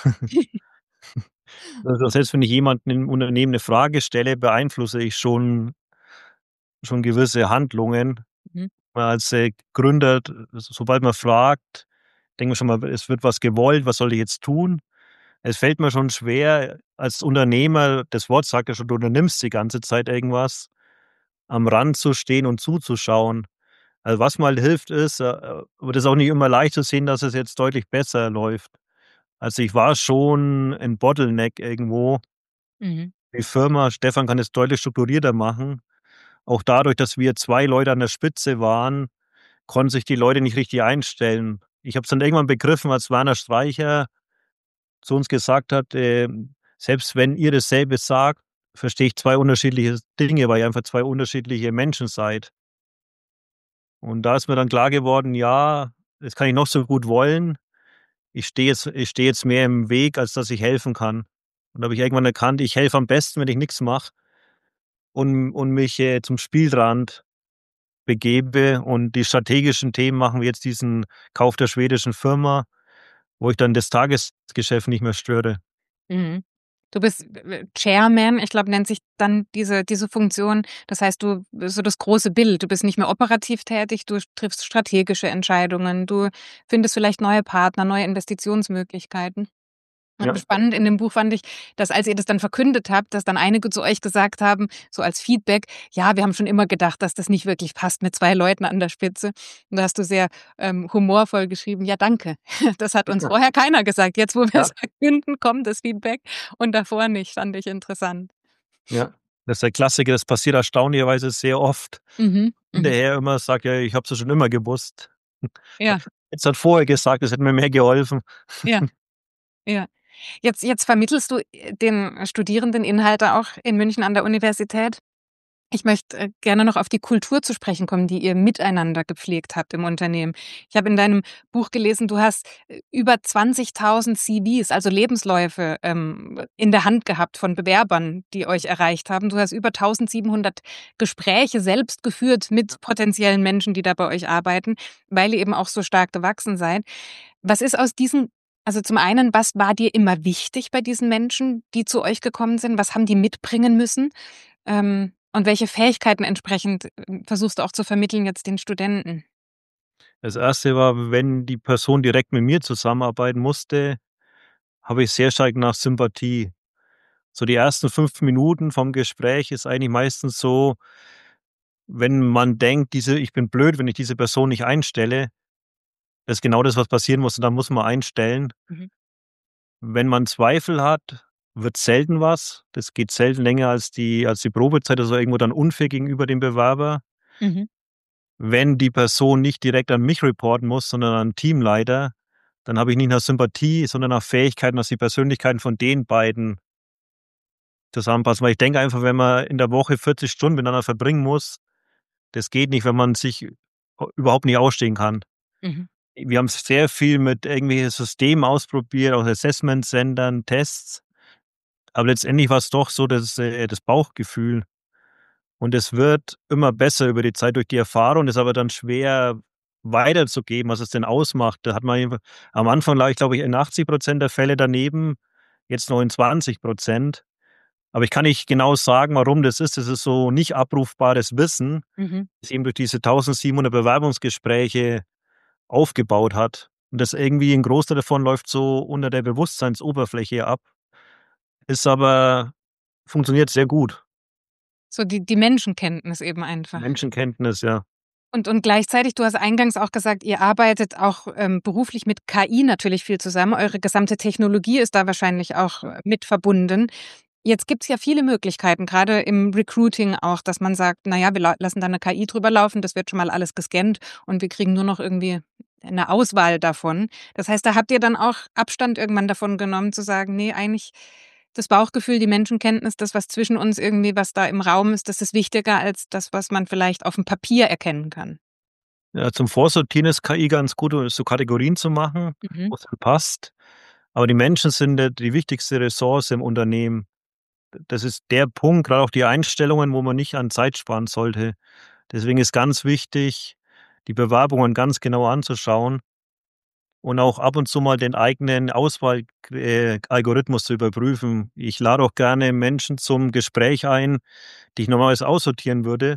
Also, selbst wenn ich jemanden im Unternehmen 'ne Frage stelle, beeinflusse ich schon schon gewisse Handlungen. Mhm. Als, äh, Gründer, d sobald man fragt, denkt man schon mal, es wird was gewollt, was soll ich jetzt tun? Es fällt mir schon schwer als Unternehmer, das Wort sagt ja schon, du unternimmst die ganze Zeit irgendwas, am Rand zu stehen und zuzuschauen. Also, was mir halt hilft, ist, äh aber das ist auch nicht immer leicht zu sehen, dass es jetzt deutlich besser läuft. Also, ich war schon 'n Bottleneck irgendwo. Mhm. Die Firma Stefan kann es deutlich strukturierter machen. Auch dadurch, dass wir zwei Leute an der Spitze waren, konnten sich die Leute nicht richtig einstellen. Ich habe es dann irgendwann begriffen, als Werner Streicher zu uns gesagt hat, ähm: „Selbst wenn ihr dasselbe sagt, verstehe ich zwei unterschiedliche Dinge, weil ihr einfach zwei unterschiedliche Menschen seid.“ Und da ist mir dann klar geworden, ja, das kann ich noch so gut wollen. Ich stehe jetzt ich stehe jetzt mehr im Weg, als dass ich helfen kann. Und da habe ich irgendwann erkannt, ich helfe am besten, wenn ich nix mache und und mich, äh, zum Spielrand begebe und die strategischen Themen machen, wie jetzt diesen Kauf der schwedischen Firma, wo ich dann das Tagesgeschäft nicht mehr störe. Mhm. Du bist w Chairman, ich glaube, nennt sich dann diese diese Funktion. Das heißt, du so das große Bild. Du bist nicht mehr operativ tätig, du triffst strategische Entscheidungen, du findest vielleicht neue Partner, neue Investitionsmöglichkeiten. Ja. Spannend in dem Buch fand ich, dass als ihr das dann verkündet habt, dass dann einige zu euch gesagt haben, so als Feedback: „Ja, wir haben schon immer gedacht, dass das nicht wirklich passt mit zwei Leuten an der Spitze.“ Und da hast du sehr, ähm, humorvoll geschrieben: „Ja, danke. Das hat uns vorher keiner gesagt. Jetzt, wo Ja. wir's verkünden, kommt das Feedback und davor nicht.“ Fand ich interessant. Ja, das ist der Klassiker, das passiert erstaunlicherweise sehr oft. Mhm, mhm. Hinterher immer sagt: „Ja, ich habe es ja schon immer gewusst.“ Ja. Hättest halt vorher gesagt, das hätte mir mehr geholfen. Ja, ja. Jetzt jetzt vermittelst du, äh, den Studierenden Inhalte auch in München an der Universität. Ich möchte, äh, gerne noch auf die Kultur zu sprechen kommen, die ihr miteinander gepflegt habt im Unternehmen. Ich habe in deinem Buch gelesen, du hast, äh, über zwanzigtausend C Vs, also Lebensläufe, ähm, in der Hand gehabt von Bewerbern, die euch erreicht haben. Du hast über tausendsiebenhundert Gespräche selbst geführt mit potenziellen Menschen, die da bei euch arbeiten, weil ihr eben auch so stark gewachsen seid. Was ist aus diesen also zum einen, was war dir immer wichtig bei diesen Menschen, die zu euch gekommen sind? Was haben die mitbringen müssen? Ähm, und welche Fähigkeiten entsprechend, ähm, versuchst du auch zu vermitteln jetzt den Studenten? Das erste war, wenn die Person direkt mit mir zusammenarbeiten musste, habe ich sehr stark nach Sympathie. So die ersten fünf Minuten vom Gespräch ist eigentlich meistens so wenn man denkt, diese ich bin blöd, wenn ich diese Person nicht einstelle. Das ist genau das, was passieren muss und dann muss man einstellen. Mhm. Wenn man Zweifel hat, wird's selten was. Das geht selten länger als die als die Probezeit, also irgendwo dann unfair gegenüber dem Bewerber. Mhm. Wenn die Person nicht direkt an mich reporten muss, sondern an 'n Teamleiter, dann habe ich nicht nach Sympathie, sondern nach Fähigkeiten, dass die Persönlichkeiten von den beiden zusammenpassen. Weil ich denke einfach, wenn man in der Woche vierzig Stunden miteinander verbringen muss, das geht nicht, wenn man sich überhaupt nicht ausstehen kann. Mhm. Wir haben sehr viel mit irgendwelchen Systemen ausprobiert, auch Assessment-Centern, Tests, aber letztendlich war's doch so, dass, äh, das Bauchgefühl und es wird immer besser über die Zeit durch die Erfahrung, ist aber dann schwer weiterzugeben, was es denn ausmacht. Da hat man am Anfang lag ich, glaube ich, in achtzig Prozent der Fälle daneben, jetzt noch in zwanzig Prozent. Aber ich kann nicht genau sagen, warum das ist. Das ist so nicht abrufbares Wissen, Mhm. das eben durch diese tausendsiebenhundert Bewerbungsgespräche aufgebaut hat. Und das irgendwie 'n Großteil davon läuft so unter der Bewusstseinsoberfläche ab. Ist aber funktioniert sehr gut. So die die Menschenkenntnis eben einfach. Menschenkenntnis, ja. Und und gleichzeitig, du hast eingangs auch gesagt, ihr arbeitet auch, ähm, beruflich mit K I natürlich viel zusammen. Eure gesamte Technologie ist da wahrscheinlich auch, äh, mit verbunden. Jetzt gibt's ja viele Möglichkeiten, grade im Recruiting auch, dass man sagt: „Na ja, wir la lassen da 'ne K I drüber laufen, das wird schon mal alles gescannt und wir kriegen nur noch irgendwie 'ne Auswahl davon.“ Das heißt, da habt ihr dann auch Abstand irgendwann davon genommen zu sagen: „Ne, eigentlich das Bauchgefühl, die Menschenkenntnis, das, was zwischen uns irgendwie was da im Raum ist, das ist wichtiger als das, was man vielleicht aufm Papier erkennen kann.“ Ja, zum Vorsortieren ist K I ganz gut, um so Kategorien zu machen, Mhm. wo's dann passt. Aber die Menschen sind ja die wichtigste Ressource im Unternehmen. Das ist der Punkt, grade auch die Einstellungen, wo man nicht an Zeit sparen sollte. Deswegen ist ganz wichtig, die Bewerbungen ganz genau anzuschauen und auch ab und zu mal den eigenen Auswahl äh, Algorithmus zu überprüfen. Ich lade auch gerne Menschen zum Gespräch ein, die ich normalerweise aussortieren würde,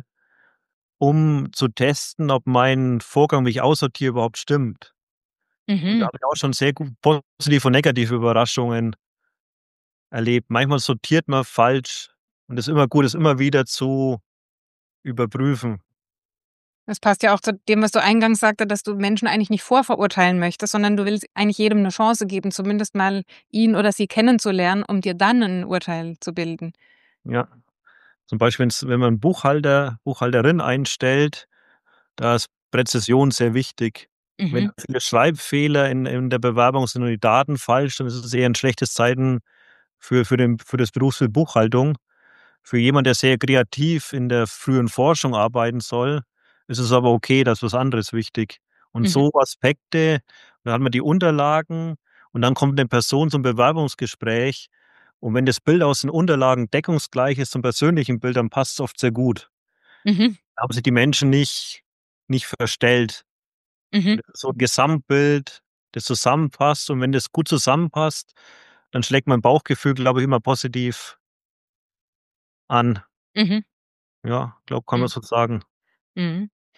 um zu testen, ob mein Vorgang, wie ich aussortiere, überhaupt stimmt. Und da Mhm. habe ich auch schon sehr gut positive und negative Überraschungen erlebt. Manchmal sortiert man falsch und es ist immer gut, es immer wieder zu überprüfen. Das passt ja auch zu dem, was du eingangs sagte, dass du Menschen eigentlich nicht vorverurteilen möchtest, sondern du willst eigentlich jedem 'ne Chance geben, zumindest mal ihn oder sie kennenzulernen, um dir dann 'n Urteil zu bilden. Ja. Zum Beispiel, wenn's wenn man 'n Buchhalter Buchhalterin einstellt, da ist Präzision sehr wichtig. Wenn Mhm. da viele Schreibfehler in in der Bewerbung sind und die Daten falsch, dann ist es eher 'n schlechtes Zeichen für für den für das Berufsfeld Buchhaltung. Für jemand, der sehr kreativ in der frühen Forschung arbeiten soll, ist es aber okay, da ist was anderes wichtig. Und Mhm. so Aspekte da hat man die Unterlagen und dann kommt 'ne Person zum Bewerbungsgespräch und wenn das Bild aus den Unterlagen deckungsgleich ist zum persönlichen Bild, dann passt's oft sehr gut. Mhm. Haben sich die Menschen nicht nicht verstellt. Mhm. So 'n Gesamtbild, das zusammenpasst und wenn das gut zusammenpasst, dann schlägt mein Bauchgefühl, glaube ich, immer positiv an. Mhm. Ja, glaube, kann man Mhm. so sagen. Mhm.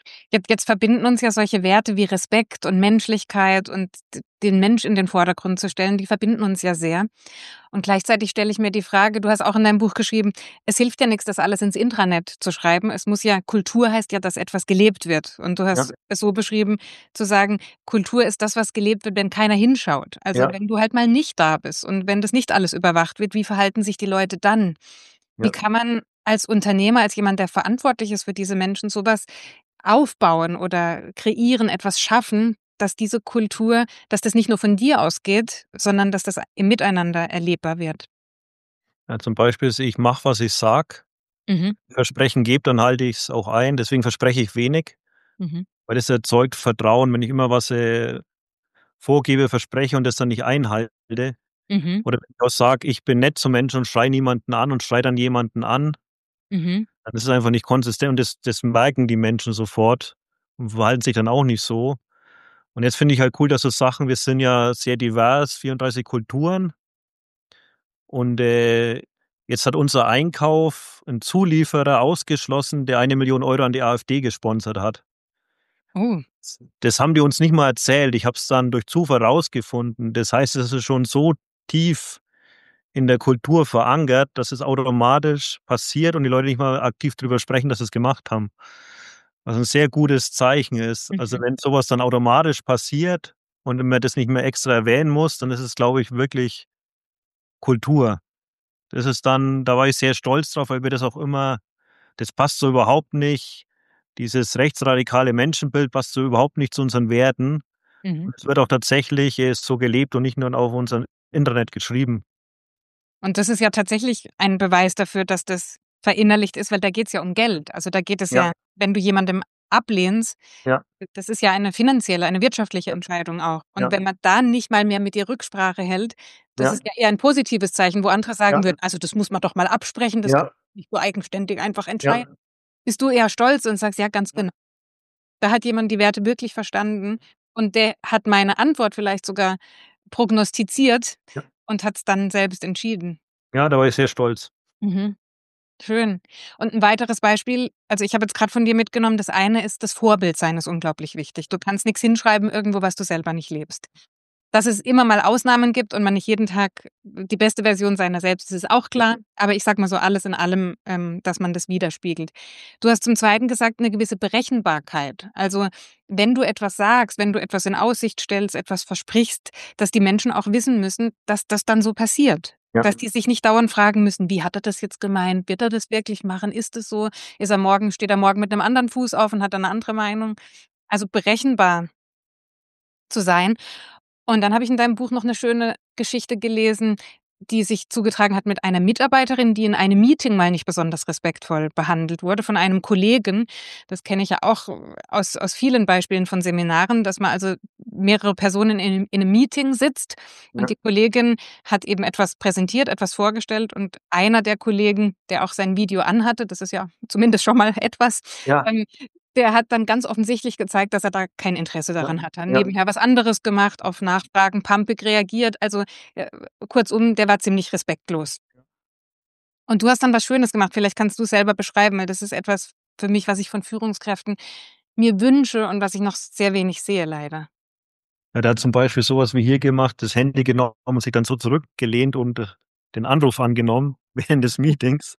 Jetzt jetzt verbinden uns ja solche Werte wie Respekt und Menschlichkeit und d den Mensch in den Vordergrund zu stellen, die verbinden uns ja sehr. Und gleichzeitig stelle ich mir die Frage, du hast auch in deinem Buch geschrieben, es hilft ja nix, das alles ins Intranet zu schreiben. Es muss ja Kultur heißt ja, dass etwas gelebt wird. Und du Ja. hast es so beschrieben, zu sagen: „Kultur ist das, was gelebt wird, wenn keiner hinschaut.“ Also, Ja. wenn du halt mal nicht da bist und wenn das nicht alles überwacht wird, wie verhalten sich die Leute dann? Wie Ja. kann man als Unternehmer, als jemand, der verantwortlich ist für diese Menschen, so was aufbauen oder kreieren, etwas schaffen, dass diese Kultur dass das nicht nur von dir ausgeht, sondern dass das im Miteinander erlebbar wird? Ja, zum Beispiel ist, ich mache, was ich sage. Mhm. Versprechen gebe, dann halte ich's auch ein. Deswegen verspreche ich wenig, Mhm. weil das erzeugt Vertrauen, wenn ich immer was, äh, vorgebe, verspreche und das dann nicht einhalte. Mhm. Oder wenn ich auch sage: „Ich bin nett zu Menschen“ und schreie niemanden an und schreie dann jemanden an Mhm. dann ist es einfach nicht konsistent und das das merken die Menschen sofort und verhalten sich dann auch nicht so. Und jetzt finde ich halt cool, dass so Sachen wir sind ja sehr divers, vierunddreißig Kulturen. Und, äh, jetzt hat unser Einkauf 'n Zulieferer ausgeschlossen, der eine Million Euro an die AfD gesponsert hat. Oh. Das haben die uns nicht mal erzählt. Ich habe es dann durch Zufall rausgefunden. Das heißt, es ist schon so tief in der Kultur verankert, dass es automatisch passiert und die Leute nicht mal aktiv drüber sprechen, dass sie's gemacht haben. Was 'n sehr gutes Zeichen ist. Also, Mhm. wenn so was dann automatisch passiert und man das nicht mehr extra erwähnen muss, dann ist es, glaube ich, wirklich Kultur. Das ist dann da war ich sehr stolz drauf, weil wir das auch immer das passt so überhaupt nicht. Dieses rechtsradikale Menschenbild passt so überhaupt nicht zu unseren Werten. Mhm. Und es wird auch tatsächlich, äh, so gelebt und nicht nur auf unserem Internet geschrieben. Und das ist ja tatsächlich ein Beweis dafür, dass das verinnerlicht ist, weil da geht's ja um Geld. Also, da geht es Ja. ja wenn du jemandem ablehnst, Ja. d das ist ja eine finanzielle, eine wirtschaftliche Ja. Entscheidung auch. Und Ja. wenn man da nicht mal mehr mit dir Rücksprache hält, das Ja. ist ja eher 'n positives Zeichen, wo andere sagen Ja. würden: „Also, das muss man doch mal absprechen, das kann Ja. nicht so eigenständig einfach Ja. entscheiden.“ Bist du eher stolz und sagst: „Ja, ganz Ja. genau. Da hat jemand die Werte wirklich verstanden und der hat meine Antwort vielleicht sogar prognostiziert Ja. und hat's dann selbst entschieden.“ Ja, da war ich sehr stolz. Mhm. Schön. Und 'n weiteres Beispiel also, ich habe jetzt grad von dir mitgenommen, das eine ist, das Vorbildsein ist unglaublich wichtig. Du kannst nix hinschreiben irgendwo, was du selber nicht lebst. Dass es immer mal Ausnahmen gibt und man nicht jeden Tag die beste Version seiner selbst ist, ist auch klar. Aber ich sage mal so alles in allem, ähm, dass man das widerspiegelt. Du hast zum Zweiten gesagt, 'ne gewisse Berechenbarkeit. Also, wenn du etwas sagst, wenn du etwas in Aussicht stellst, etwas versprichst, dass die Menschen auch wissen müssen, dass das dann so passiert. Ja. Dass die sich nicht dauernd fragen müssen: „Wie hat er das jetzt gemeint? Wird er das wirklich machen? Ist es so? Ist er morgen steht er morgen mit 'nem anderen Fuß auf und hat dann 'ne andere Meinung?“ Also, berechenbar zu sein. Und dann habe ich in deinem Buch noch 'ne schöne Geschichte gelesen, die sich zugetragen hat mit einer Mitarbeiterin, die in einem Meeting mal nicht besonders respektvoll behandelt wurde von einem Kollegen. Das kenne ich ja auch aus aus vielen Beispielen von Seminaren, dass man also mehrere Personen in 'nem in 'nem Meeting sitzt und Ja. die Kollegin hat eben etwas präsentiert, etwas vorgestellt und einer der Kollegen, der auch sein Video anhatte, das ist ja zumindest schon mal etwas, Ja. ähm, der hat dann ganz offensichtlich gezeigt, dass er da kein Interesse Ja. daran hat. Hat Ja. nebenher was anderes gemacht, auf Nachfragen pampig reagiert. Also, äh, kurzum, der war ziemlich respektlos. Und du hast dann was Schönes gemacht. Vielleicht kannst du's selber beschreiben, weil das ist etwas für mich, was ich von Führungskräften mir wünsche und was ich noch sehr wenig sehe leider. Ja, der hat zum Beispiel so was wie hier gemacht, das Handy genommen und sich dann so zurückgelehnt und, äh, den Anruf angenommen während des Meetings.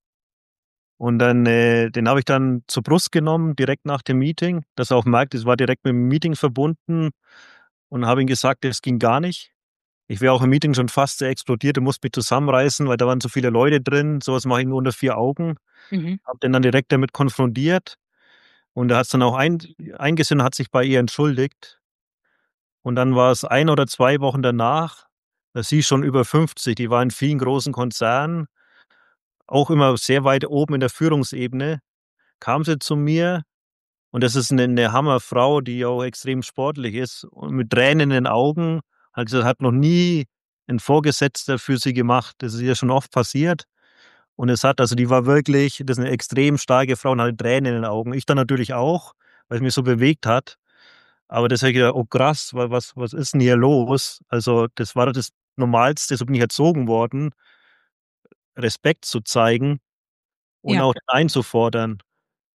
Und dann, äh den habe ich dann zur Brust genommen, direkt nach dem Meeting, dass er auch merkt, das war direkt mit'm Meeting verbunden und habe ihm gesagt, das ging gar nicht. Ich wäre auch im Meeting schon fast, äh, explodiert und musste mich zusammenreißen, weil da waren so viele Leute drin. So was mache ich nur unter vier Augen. Mhm. Habe den dann direkt damit konfrontiert und er hat's dann auch ein eingesehen und hat sich bei ihr entschuldigt. Und dann war's ein oder zwei Wochen danach, da ist sie schon über fünfzig, die war in vielen großen Konzernen, auch immer sehr weit oben in der Führungsebene, kam sie zu mir und das ist 'ne 'ne Hammerfrau, die auch extrem sportlich ist und mit Tränen in den Augen. Also, hat noch nie 'n Vorgesetzter für sie gemacht. Das ist ihr schon oft passiert und es hat also, die war wirklich das ist 'ne extrem starke Frau und hatte Tränen in den Augen. Ich dann natürlich auch, weil's mich so bewegt hat. Aber das habe ich gedacht: „Oh krass, wa was was ist 'n hier los?“ Also, das war doch das Normalste, so bin ich erzogen worden Respekt zu zeigen und Ja. auch einzufordern.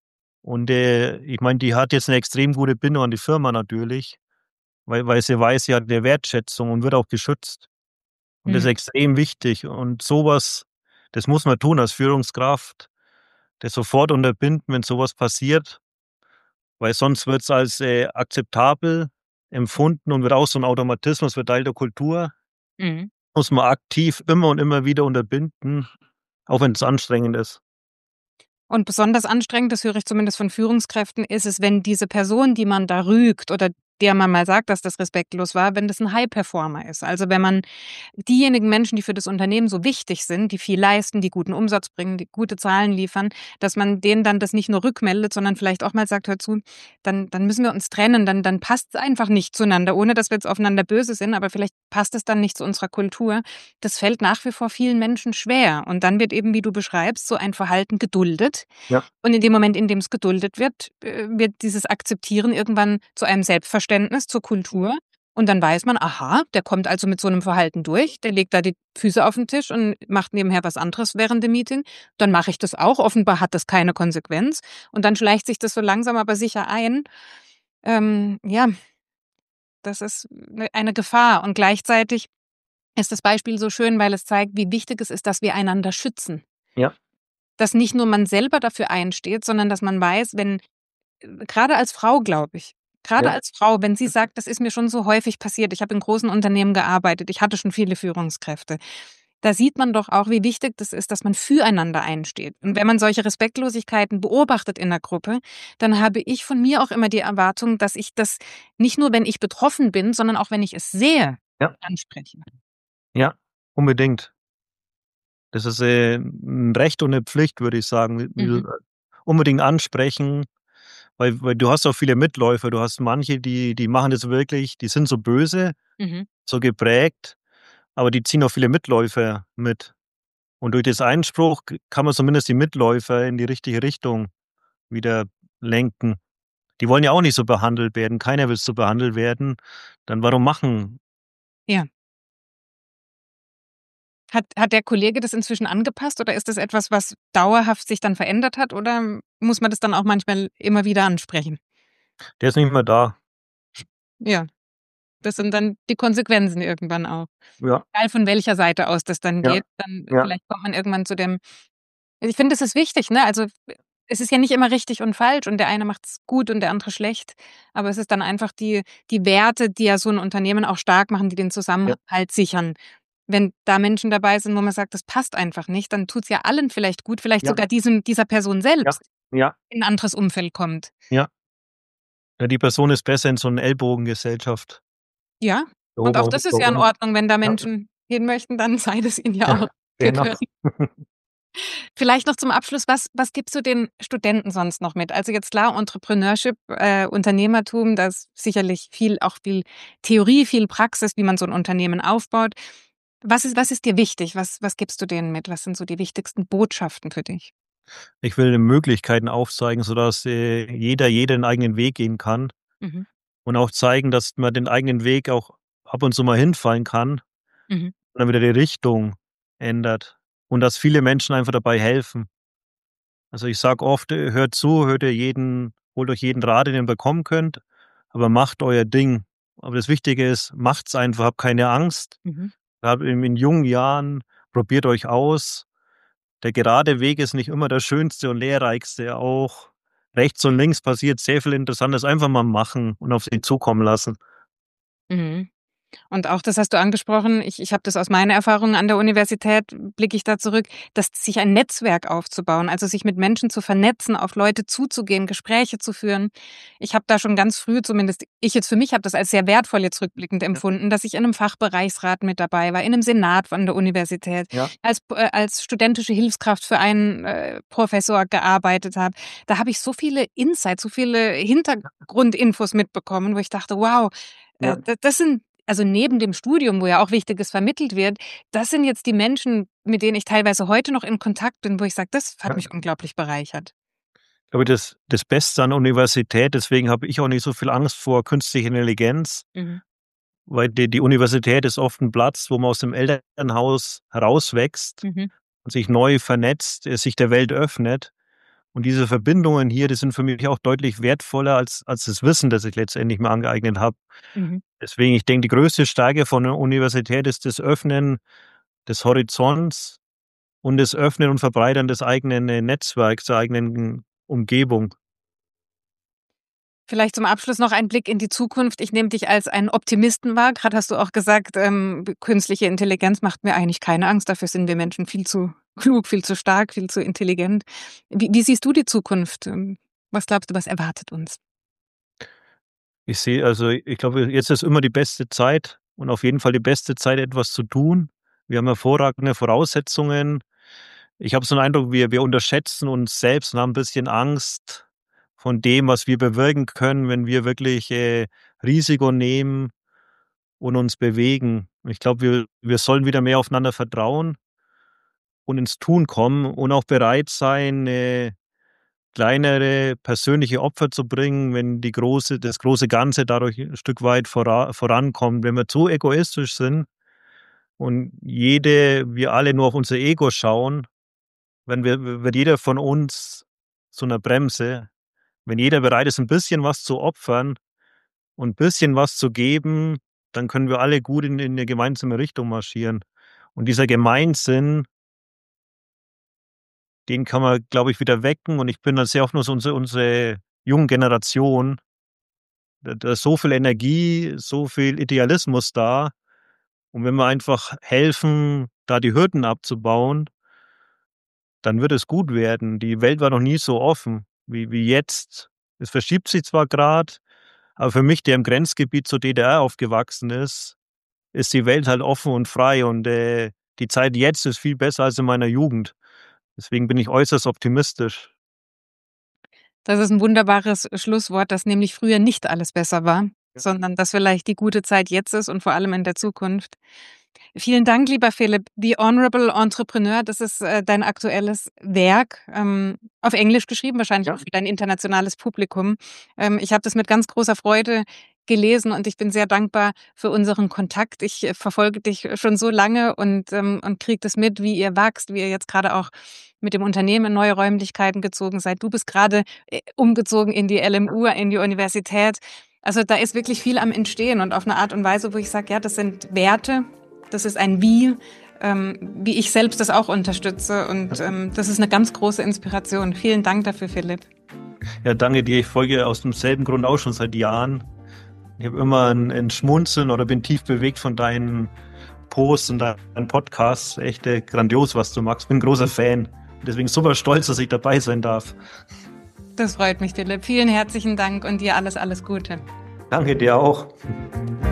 Und äh, ich meine, die hat jetzt eine extrem gute Bindung an die Firma natürlich, weil, weil sie weiß, sie hat eine Wertschätzung und wird auch geschützt. Und das ist Mhm. extrem wichtig. Und sowas, das muss man tun als Führungskraft, das sofort unterbinden, wenn sowas passiert, weil sonst wird es als äh, akzeptabel empfunden und wird auch so ein Automatismus, wird Teil der Kultur. Mhm. Muss man aktiv immer und immer wieder unterbinden, auch wenn es anstrengend ist. Und besonders anstrengend, das höre ich zumindest von Führungskräften, ist es, wenn diese Person, die man da rügt oder der man mal sagt, dass das respektlos war, wenn das ein High-Performer ist. Also, wenn man diejenigen Menschen, die für das Unternehmen so wichtig sind, die viel leisten, die guten Umsatz bringen, die gute Zahlen liefern, dass man denen dann das nicht nur rückmeldet, sondern vielleicht auch mal sagt: „Hör zu, dann dann müssen wir uns trennen, dann dann passt's einfach nicht zueinander“, ohne dass wir jetzt aufeinander böse sind, aber vielleicht passt es dann nicht zu unserer Kultur. Das fällt nach wie vor vielen Menschen schwer. Und dann wird eben, wie du beschreibst, so ein Verhalten geduldet. Ja, Und in dem Moment, in dem es geduldet wird, äh, wird dieses Akzeptieren irgendwann zu einem Selbstverständnis, zur Kultur. Und dann weiß man, aha, der kommt also mit so einem Verhalten durch, der legt da die Füße auf den Tisch und macht nebenher was anderes während dem Meeting. Dann mache ich das auch. Offenbar hat das keine Konsequenz. Und dann schleicht sich das so langsam aber sicher ein. Ähm, ja, das ist 'ne eine Gefahr. Und gleichzeitig ist das Beispiel so schön, weil es zeigt, wie wichtig es ist, dass wir einander schützen. ja, Dass nicht nur man selber dafür einsteht, sondern dass man weiß, wenn grade als Frau, glaube ich grade ja, als Frau, wenn sie sagt: „Das ist mir schon so häufig passiert. Ich habe in großen Unternehmen gearbeitet. Ich hatte schon viele Führungskräfte.“ Da sieht man doch auch, wie wichtig das ist, dass man füreinander einsteht. Und wenn man solche Respektlosigkeiten beobachtet in der Gruppe, dann habe ich von mir auch immer die Erwartung, dass ich das nicht nur, wenn ich betroffen bin, sondern auch wenn ich es sehe, ja, anspreche. ja, unbedingt. Das ist, äh, 'n Recht und 'ne Pflicht, würde ich sagen. Mhm, L Unbedingt ansprechen, weil weil du hast auch viele Mitläufer. Du hast manche, die die machen das wirklich, die sind so böse, mhm. so geprägt, aber die ziehen auch viele Mitläufer mit. Und durch das Einspruch k kann man zumindest die Mitläufer in die richtige Richtung wieder lenken. Die wollen ja auch nicht so behandelt werden. Keiner will so behandelt werden. Dann warum machen? Ja. Hat hat der Kollege das inzwischen angepasst oder ist das etwas, was dauerhaft sich dann verändert hat oder muss man das dann auch manchmal immer wieder ansprechen? Der ist nicht mehr da. Ja, das sind dann die Konsequenzen irgendwann auch. Ja, Egal von welcher Seite aus das dann ja, geht, dann ja, vielleicht kommt man irgendwann zu dem ich finde, das ist wichtig, ne? Also, es ist ja nicht immer richtig und falsch und der eine macht's gut und der andere schlecht, aber es ist dann einfach die die Werte, die ja so 'n Unternehmen auch stark machen, die den ja, Zusammenhalt sichern. Wenn da Menschen dabei sind, wo man sagt, das passt einfach nicht, dann tut's ja allen vielleicht gut, vielleicht ja, sogar diesem dieser Person ja, selbst, ja, in 'n anderes Umfeld kommt. ja. Ja, die Person ist besser in so 'ner Ellbogengesellschaft. Ja, und auch Ober das ist ja in oben Ordnung, wenn da ja, Menschen hin möchten, dann sei das ihnen ja auch ja, genau. gegönnt. Vielleicht noch zum Abschluss, was was gibst du den Studenten sonst noch mit? Also jetzt klar, Entrepreneurship, äh, Unternehmertum, da ist sicherlich viel auch viel Theorie, viel Praxis, wie man so 'n Unternehmen aufbaut. Was ist was ist dir wichtig? Was was gibst du denen mit? Was sind so die wichtigsten Botschaften für dich? Ich will Möglichkeiten aufzeigen, sodass, äh, jeder jeder 'n eigenen Weg gehen kann Mhm, und auch zeigen, dass man den eigenen Weg auch ab und zu mal hinfallen kann und mhm, dann wieder die Richtung ändert und dass viele Menschen einfach dabei helfen. Also, ich sage oft: „Äh, hört zu, hört ihr jeden holt euch jeden Rat, den ihr bekommen könnt, aber macht euer Ding.“ Aber das Wichtige ist, macht's einfach, habt keine Angst. mhm, Grad in in jungen Jahren, probiert euch aus. Der gerade Weg ist nicht immer der schönste und lehrreichste. Auch rechts und links passiert sehr viel Interessantes. Einfach mal machen und auf sich zukommen lassen. mhm. Und auch das hast du angesprochen, ich ich habe das aus meiner Erfahrung an der Universität blicke ich da zurück, dass sich ein Netzwerk aufzubauen, also sich mit Menschen zu vernetzen, auf Leute zuzugehen, Gespräche zu führen. Ich habe da schon ganz früh, zumindest ich jetzt für mich habe das als sehr wertvoll jetzt rückblickend Ja, empfunden, dass ich in 'nem Fachbereichsrat mit dabei war, in 'nem Senat von der Universität, ja, als p äh, als studentische Hilfskraft für einen, äh, Professor gearbeitet habe. Da habe ich so viele Insights, so viele Hintergrundinfos mitbekommen, wo ich dachte: „Wow, äh, ja, d das sind“ also neben dem Studium, wo ja auch Wichtiges vermittelt wird, das sind jetzt die Menschen, mit denen ich teilweise heute noch in Kontakt bin, wo ich sage, das hat ja. mich unglaublich bereichert. Aber das das Beste an der Universität, deswegen habe ich auch nicht so viel Angst vor künstlicher Intelligenz, Mhm. weil die die Universität ist oft 'n Platz, wo man aus dem Elternhaus herauswächst Mhm. und sich neu vernetzt, äh, sich der Welt öffnet. Und diese Verbindungen hier, die sind für mich auch deutlich wertvoller als, als das Wissen, das ich letztendlich mir angeeignet habe. Mhm. Deswegen, ich denke, die größte Stärke von der Universität ist das Öffnen des Horizonts und das Öffnen und Verbreitern des eigenen äh, Netzwerks, der eigenen Umgebung. Vielleicht zum Abschluss noch ein Blick in die Zukunft. Ich nehme dich als einen Optimisten wahr. Gerade hast du auch gesagt, ähm, künstliche Intelligenz macht mir eigentlich keine Angst. Dafür sind wir Menschen viel zu klug, viel zu stark, viel zu intelligent. Wie, wie siehst du die Zukunft? Ähm, Was glaubst du, was erwartet uns? Ich sehe also ich glaube, jetzt ist immer die beste Zeit und auf jeden Fall die beste Zeit, etwas zu tun. Wir haben hervorragende Voraussetzungen. Ich habe so 'n Eindruck, wir wir unterschätzen uns selbst und haben 'n bisschen Angst von dem, was wir bewirken können, wenn wir wirklich, äh, Risiko nehmen und uns bewegen. Ich glaube, wir wir sollen wieder mehr aufeinander vertrauen und ins Tun kommen und auch bereit sein, äh, kleinere persönliche Opfer zu bringen, wenn die große das große Ganze dadurch 'n Stück weit vora vorankommt. Wenn wir zu egoistisch sind und jede wir alle nur auf unser Ego schauen, wenn wir wird jeder von uns zu 'ner Bremse. Wenn jeder bereit ist, 'n bisschen was zu opfern und 'n bisschen was zu geben, dann können wir alle gut in in 'ne gemeinsame Richtung marschieren. Und dieser Gemeinsinn, den kann man, glaube ich, wieder wecken und ich bin da sehr hoffnungslos unsere unsere jungen Generation, da da ist so viel Energie, so viel Idealismus da. Und wenn wir einfach helfen, da die Hürden abzubauen, dann wird es gut werden. Die Welt war noch nie so offen wie wie jetzt. Es verschiebt sich zwar grad, aber für mich, der im Grenzgebiet zur D D R aufgewachsen ist, ist die Welt halt offen und frei und, äh, die Zeit jetzt ist viel besser als in meiner Jugend. Deswegen bin ich äußerst optimistisch. Das ist ein wunderbares Schlusswort, dass nämlich früher nicht alles besser war, Ja. sondern dass vielleicht die gute Zeit jetzt ist und vor allem in der Zukunft. Vielen Dank, lieber Philipp. The Honorable Entrepreneur, das ist, äh, dein aktuelles Werk, ähm, auf Englisch geschrieben, wahrscheinlich Ja. auch für dein internationales Publikum. Ähm, ich habe das mit ganz großer Freude gelesen und ich bin sehr dankbar für unseren Kontakt. Ich, äh, verfolge dich schon so lange und, ähm und kriege das mit, wie ihr wächst, wie ihr jetzt gerade auch mit dem Unternehmen in neue Räumlichkeiten gezogen seid. Du bist gerade äh, umgezogen in die L M U, in die Universität. Also, da ist wirklich viel am Entstehen und auf eine Art und Weise, wo ich sage: „Ja, das sind Werte, das ist ein Wie, ähm, wie ich selbst das auch unterstütze und, ähm, das ist eine ganz große Inspiration.“ Vielen Dank dafür, Philipp. Ja, danke dir. Ich folge aus demselben Grund auch schon seit Jahren. Ich habe immer 'n 'n Schmunzeln oder bin tief bewegt von deinen Posts und deinen Podcasts. Echt, äh, grandios, was du machst. Bin 'n großer Fan. Deswegen super stolz, dass ich dabei sein darf. Das freut mich, Philipp. Vielen herzlichen Dank und dir alles, alles Gute. Danke dir auch.